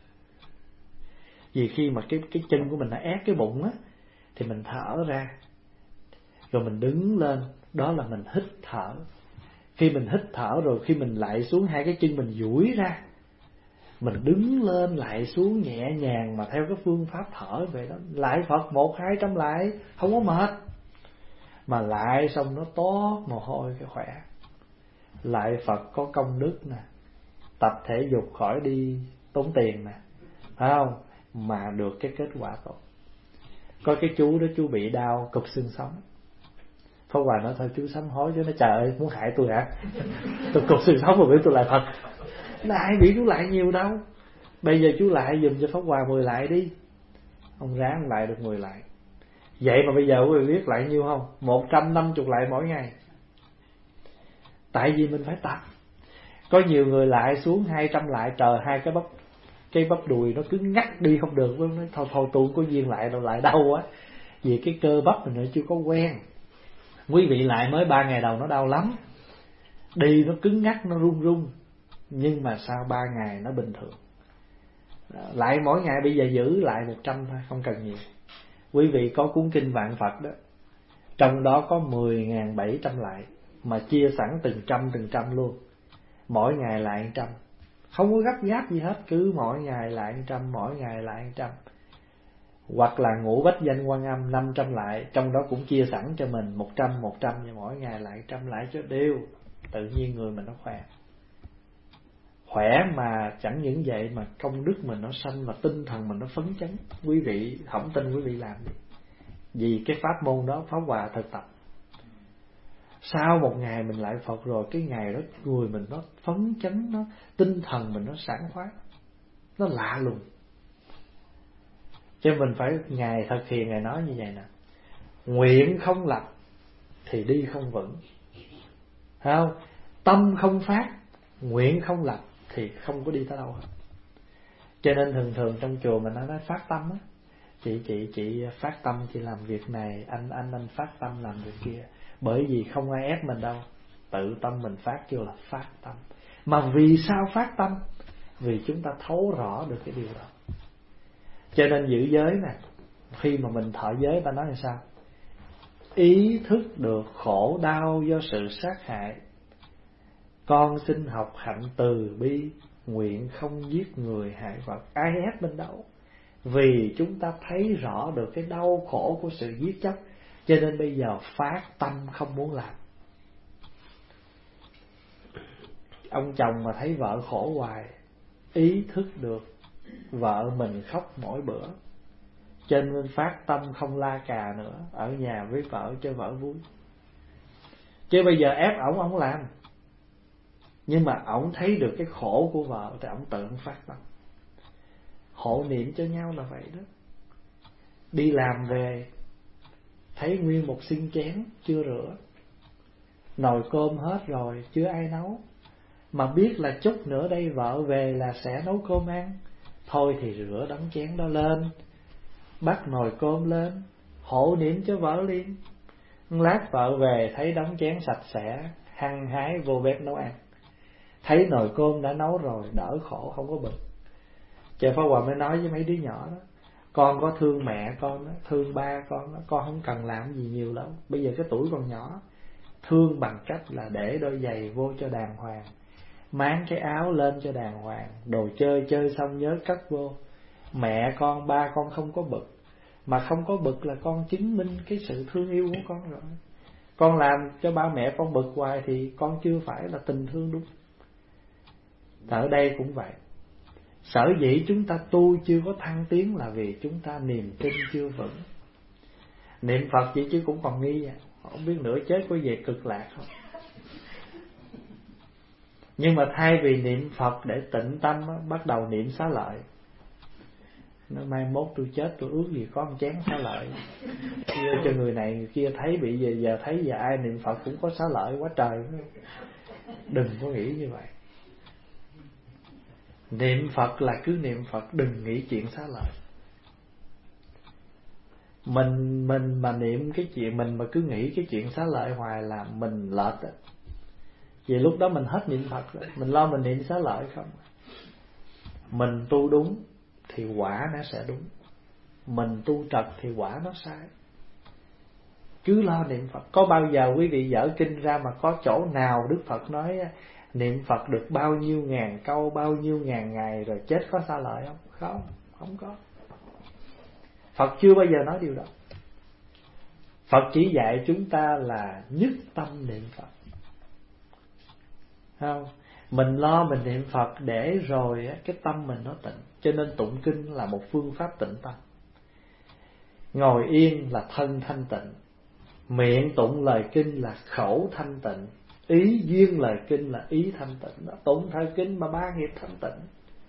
Vì khi mà cái cái chân của mình nó ép cái bụng á, thì mình thở ra. Rồi mình đứng lên, đó là mình hít thở. Khi mình hít thở rồi, khi mình lại xuống, hai cái chân mình duỗi ra, mình đứng lên lại xuống nhẹ nhàng mà theo cái phương pháp thở vậy đó. Lại Phật một hai trăm lại, không có mệt. Mà lại xong nó toát mồ hôi cái khỏe. Lại Phật có công đức nè, tập thể dục khỏi đi tốn tiền nè, phải không? Mà được cái kết quả tốt. Có cái chú đó, chú bị đau cục xương sống. Pháp Hòa nói thôi chú sám hối, chứ nó trời ơi muốn hại tôi hả? Tôi cục xương sống rồi biết tôi lại Phật. Nó ai bị chú lại nhiều đâu. Bây giờ chú lại dùm cho Pháp Hòa mười lại đi. Ông ráng lại được mười lại. Vậy mà bây giờ quý vị biết lại nhiêu không? một trăm năm mươi lại mỗi ngày. Tại vì mình phải tập. Có nhiều người lại xuống hai trăm lại, trời, hai cái bắp cái bắp đùi nó cứ ngắt đi không được. Nó thôi thôi tôi không có duyên lại đâu, lại đau quá. Vì cái cơ bắp mình nó chưa có quen. Quý vị lại mới ba ngày đầu nó đau lắm. Đi nó cứng ngắc, nó run run. Nhưng mà sau ba ngày nó bình thường. Lại mỗi ngày bây giờ giữ lại một trăm thôi, không cần nhiều. Quý vị có cuốn kinh Vạn Phật đó, trong đó có mười nghìn bảy trăm lại. mà chia sẵn từng trăm từng trăm luôn, mỗi ngày lại một trăm, không có gấp gáp gì hết, cứ mỗi ngày lại một trăm, mỗi ngày lại một trăm. Hoặc là ngũ bách danh Quan Âm năm trăm lại, trong đó cũng chia sẵn cho mình một trăm một trăm, và mỗi ngày lại một trăm lại cho đều, tự nhiên người mình nó khỏe. Khỏe mà chẳng những vậy mà công đức mình nó sanh, và tinh thần mình nó phấn chấn. Quý vị không tin quý vị làm đi, vì cái pháp môn đó Pháp Hòa thực tập. Sau một ngày mình lại Phật rồi, cái ngày đó người mình nó phấn chấn, nó tinh thần mình nó sảng khoái, nó lạ lùng. Cho mình phải Ngài thực hiện, Ngài nói như vậy nè: nguyện không lập thì đi không vững, thấy không? Tâm không phát, nguyện không lập thì không có đi tới đâu hết. Cho nên thường thường trong chùa mình nói phát tâm á, chị chị chị phát tâm chị làm việc này, anh anh anh phát tâm làm việc kia. Bởi vì không ai ép mình đâu, tự tâm mình phát kêu là phát tâm. Mà vì sao phát tâm? Vì chúng ta thấu rõ được cái điều đó. Cho nên giữ giới nè, khi mà mình thọ giới ta nói là sao? Ý thức được khổ đau do sự sát hại, con xin học hạnh từ bi, nguyện không giết người hại vật. Ai ép mình đâu, vì chúng ta thấy rõ được cái đau khổ của sự giết chóc, cho nên bây giờ phát tâm không muốn làm. Ông chồng mà thấy vợ khổ hoài, ý thức được vợ mình khóc mỗi bữa, cho nên phát tâm không la cà nữa, ở nhà với vợ cho vợ vui. Chứ bây giờ ép ổng ổng làm, nhưng mà ổng thấy được cái khổ của vợ thì ổng tự ổng phát tâm. Hộ niệm cho nhau là vậy đó. Đi làm về thấy nguyên một xin chén chưa rửa, nồi cơm hết rồi chưa ai nấu, mà biết là chút nữa đây vợ về là sẽ nấu cơm ăn, thôi thì rửa đống chén đó lên, bắt nồi cơm lên, hộ niệm cho vợ liền. Lát vợ về thấy đống chén sạch sẽ, hăng hái vô bếp nấu ăn. Thấy nồi cơm đã nấu rồi, đỡ khổ, không có bực. Trời Pháp Hòa mới nói với mấy đứa nhỏ đó: con có thương mẹ con đó, thương ba con đó, con không cần làm gì nhiều đâu. Bây giờ cái tuổi còn nhỏ, thương bằng cách là để đôi giày vô cho đàng hoàng, máng cái áo lên cho đàng hoàng, đồ chơi chơi xong nhớ cất vô. Mẹ con ba con không có bực, mà không có bực là con chứng minh cái sự thương yêu của con rồi. Con làm cho ba mẹ con bực hoài thì con chưa phải là tình thương đúng. Ở đây cũng vậy. Sở dĩ chúng ta tu chưa có thăng tiến là vì chúng ta niềm tin chưa vững. Niệm Phật vậy chứ cũng còn nghi à, không biết nửa chết có về cực lạc không. Nhưng mà thay vì niệm Phật để tịnh tâm, bắt đầu niệm xá lợi. Nó mai mốt tôi chết tôi ước gì có một chén xá lợi, chia cho người này người kia thấy bị về, giờ thấy giờ ai niệm Phật cũng có xá lợi quá trời. Đừng có nghĩ như vậy. Niệm Phật là cứ niệm Phật, đừng nghĩ chuyện xá lợi. Mình mình mà niệm cái chuyện, mình mà cứ nghĩ cái chuyện xá lợi hoài là mình lệch á. Vì lúc đó mình hết niệm Phật rồi, mình lo mình niệm xá lợi không. Mình tu đúng thì quả nó sẽ đúng, mình tu trật thì quả nó sai. Cứ lo niệm Phật. Có bao giờ quý vị dở kinh ra mà có chỗ nào Đức Phật nói niệm Phật được bao nhiêu ngàn câu, bao nhiêu ngàn ngày rồi chết có xá lợi không? Không, không có. Phật chưa bao giờ nói điều đó. Phật chỉ dạy chúng ta là nhất tâm niệm Phật. Không? Mình lo mình niệm Phật để rồi cái tâm mình nó tịnh. Cho nên tụng kinh là một phương pháp tịnh tâm. Ngồi yên là thân thanh tịnh, miệng tụng lời kinh là khẩu thanh tịnh, ý duyên lời kinh là ý thanh tịnh. Đó, tụng thời kinh mà ba nghiệp thanh tịnh.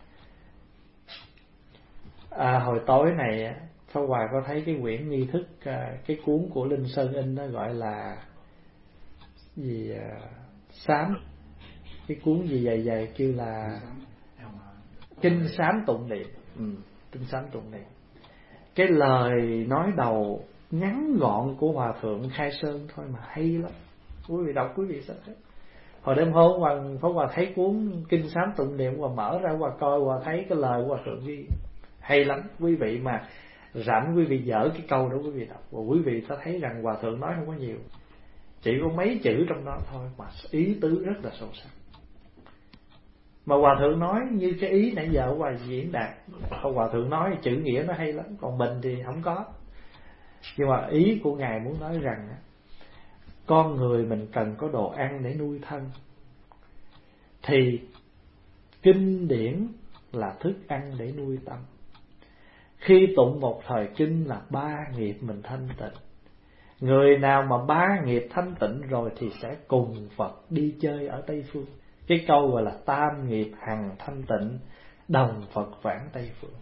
À, hồi tối này Pháp Hòa có thấy cái quyển nghi thức, cái cuốn của Linh Sơn in nó gọi là gì sám, cái cuốn gì dày dày kêu là kinh sám tụng niệm. Ừ, kinh sám tụng niệm. Cái lời nói đầu ngắn gọn của Hòa Thượng Khai Sơn thôi mà hay lắm. Quý vị đọc quý vị sẽ thấy. Hồi đêm hôm Hoàng Pháp Hòa thấy cuốn kinh sám tụng niệm, Hòa mở ra Hòa coi, Hòa thấy cái lời của Hòa Thượng ghi hay lắm. Quý vị mà rảnh quý vị dở cái câu đó quý vị đọc, và quý vị sẽ thấy rằng Hòa Thượng nói không có nhiều, chỉ có mấy chữ trong đó thôi mà ý tứ rất là sâu sắc. Mà Hòa Thượng nói như cái ý nãy giờ Hòa diễn đạt, Hòa Thượng nói chữ nghĩa nó hay lắm, còn mình thì không có. Nhưng mà ý của Ngài muốn nói rằng con người mình cần có đồ ăn để nuôi thân, thì kinh điển là thức ăn để nuôi tâm. Khi tụng một thời kinh là ba nghiệp mình thanh tịnh. Người nào mà ba nghiệp thanh tịnh rồi thì sẽ cùng Phật đi chơi ở Tây Phương. Cái câu gọi là tam nghiệp hằng thanh tịnh, đồng Phật vãng Tây Phương.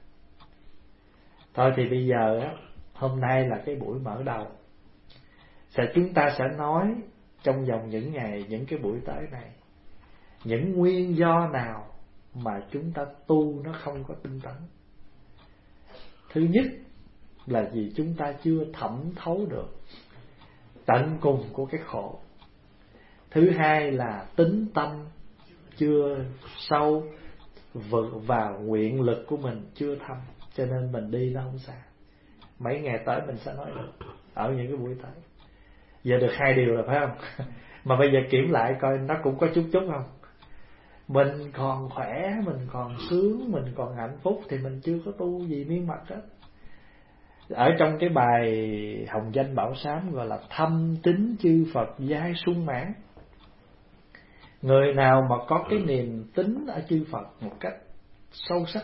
Thôi thì bây giờ á, hôm nay là cái buổi mở đầu. Sẽ chúng ta sẽ nói trong vòng những ngày, những cái buổi tới này, những nguyên do nào mà chúng ta tu nó không có tinh tấn. Thứ nhất là vì chúng ta chưa thẩm thấu được tận cùng của cái khổ. Thứ hai là tính tâm chưa sâu vào nguyện lực của mình chưa thâm, cho nên mình đi nó không xa. Mấy ngày tới mình sẽ nói được ở những cái buổi tới. Giờ được hai điều rồi phải không? Mà bây giờ kiểm lại coi nó cũng có chút chút không. Mình còn khỏe, mình còn sướng, mình còn hạnh phúc thì mình chưa có tu gì miên mật hết. Ở trong cái bài Hồng Danh Bảo Sám gọi là thâm tín chư Phật giai sung mãn. Người nào mà có cái niềm tín ở chư Phật một cách sâu sắc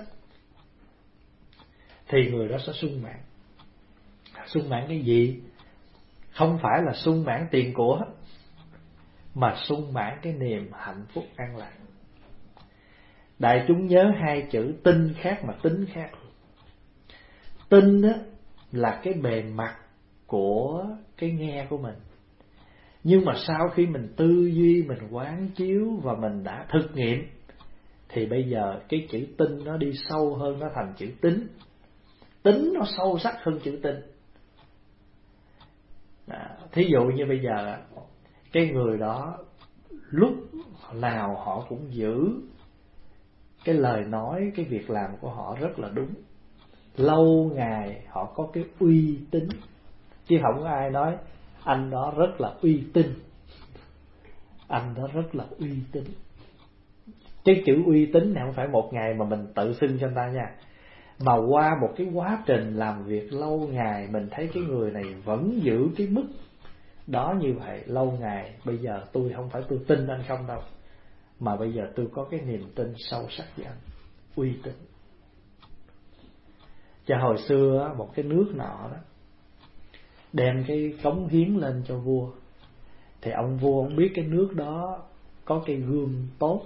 thì người đó sẽ sung mãn. Sung mãn cái gì? Không phải là sung mãn tiền của, mà sung mãn cái niềm hạnh phúc an lạc. Đại chúng nhớ hai chữ tin khác mà tính khác. Tin đó là cái bề mặt của cái nghe của mình. Nhưng mà sau khi mình tư duy, mình quán chiếu và mình đã thực nghiệm, thì bây giờ cái chữ tin nó đi sâu hơn, nó thành chữ tính. Tính nó sâu sắc hơn chữ tin. À, thí dụ như bây giờ cái người đó lúc nào họ cũng giữ cái lời nói, cái việc làm của họ rất là đúng. Lâu ngày họ có cái uy tín, chứ không có ai nói anh đó rất là uy tín. Anh đó rất là uy tín. Cái chữ uy tín này không phải một ngày mà mình tự xưng cho người ta nha, mà qua một cái quá trình làm việc lâu ngày, mình thấy cái người này vẫn giữ cái mức đó như vậy lâu ngày. Bây giờ tôi không phải tôi tin anh không đâu, mà bây giờ tôi có cái niềm tin sâu sắc với anh, uy tín. Cho hồi xưa một cái nước nọ đó đem cái cống hiến lên cho vua, thì ông vua ông biết cái nước đó có cái gươm tốt,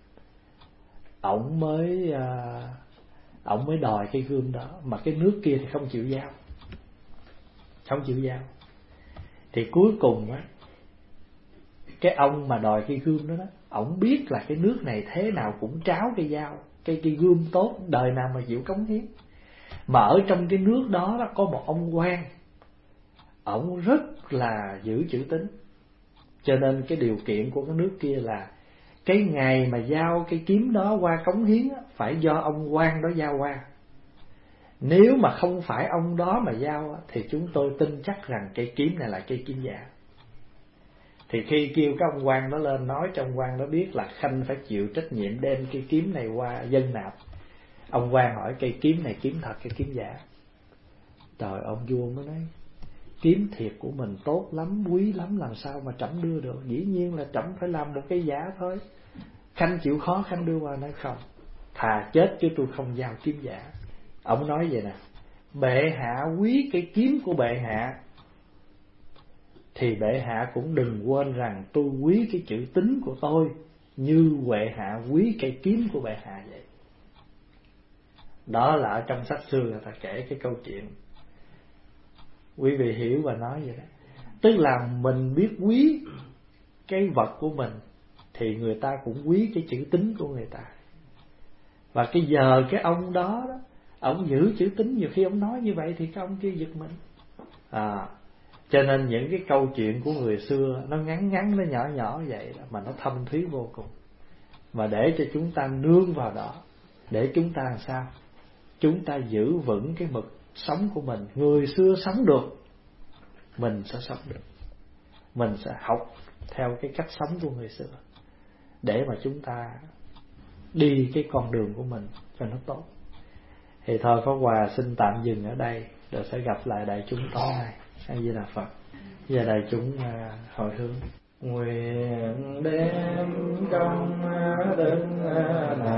ổng mới à, ổng mới đòi cái gươm đó, mà cái nước kia thì không chịu giao, không chịu giao. Thì cuối cùng á, cái ông mà đòi cái gươm đó đó, ổng biết là cái nước này thế nào cũng tráo cái dao, cái cái gươm tốt, đời nào mà chịu cống hiến. Mà ở trong cái nước đó, đó có một ông quan, ổng rất là giữ chữ tín. Cho nên cái điều kiện của cái nước kia là cái ngày mà giao cái kiếm đó qua cống hiến á, phải do ông quan đó giao qua. Nếu mà không phải ông đó mà giao á, thì chúng tôi tin chắc rằng cây kiếm này là cây kiếm giả. Thì khi kêu cái ông quan đó lên nói cho ông quan đó biết là khanh phải chịu trách nhiệm đem cây kiếm này qua dân nạp. Ông quan hỏi cây kiếm này kiếm thật hay kiếm giả? Trời, ông vua mới nói kiếm thiệt của mình tốt lắm, quý lắm, làm sao mà trẫm đưa được? Dĩ nhiên là trẫm phải làm một cái giả thôi. Khanh chịu khó khanh đưa qua. Nói không, thà chết chứ tôi không giao kiếm giả. Ông nói vậy nè: bệ hạ quý cái kiếm của bệ hạ, thì bệ hạ cũng đừng quên rằng tôi quý cái chữ tín của tôi như bệ hạ quý cái kiếm của bệ hạ vậy. Đó là ở trong sách xưa người ta kể cái câu chuyện. Quý vị hiểu và nói vậy đó. Tức là mình biết quý cái vật của mình, thì người ta cũng quý cái chữ tín của người ta. Và cái giờ cái ông đó, đó ông giữ chữ tín, nhiều khi ông nói như vậy thì cái ông kia giật mình. À, cho nên những cái câu chuyện của người xưa nó ngắn ngắn, nó nhỏ nhỏ vậy đó, mà nó thâm thúy vô cùng. Mà để cho chúng ta nương vào đó, để chúng ta làm sao? Chúng ta giữ vững cái mực sống của mình. Người xưa sống được, mình sẽ sống được. mình sẽ học theo cái cách sống của người xưa để mà chúng ta đi cái con đường của mình cho nó tốt. Thì thôi Pháp Hòa xin tạm dừng ở đây, rồi sẽ gặp lại đại chúng tối nay. A Di Đà Phật. Giờ đại chúng hồi hướng. Nguyện đem công đức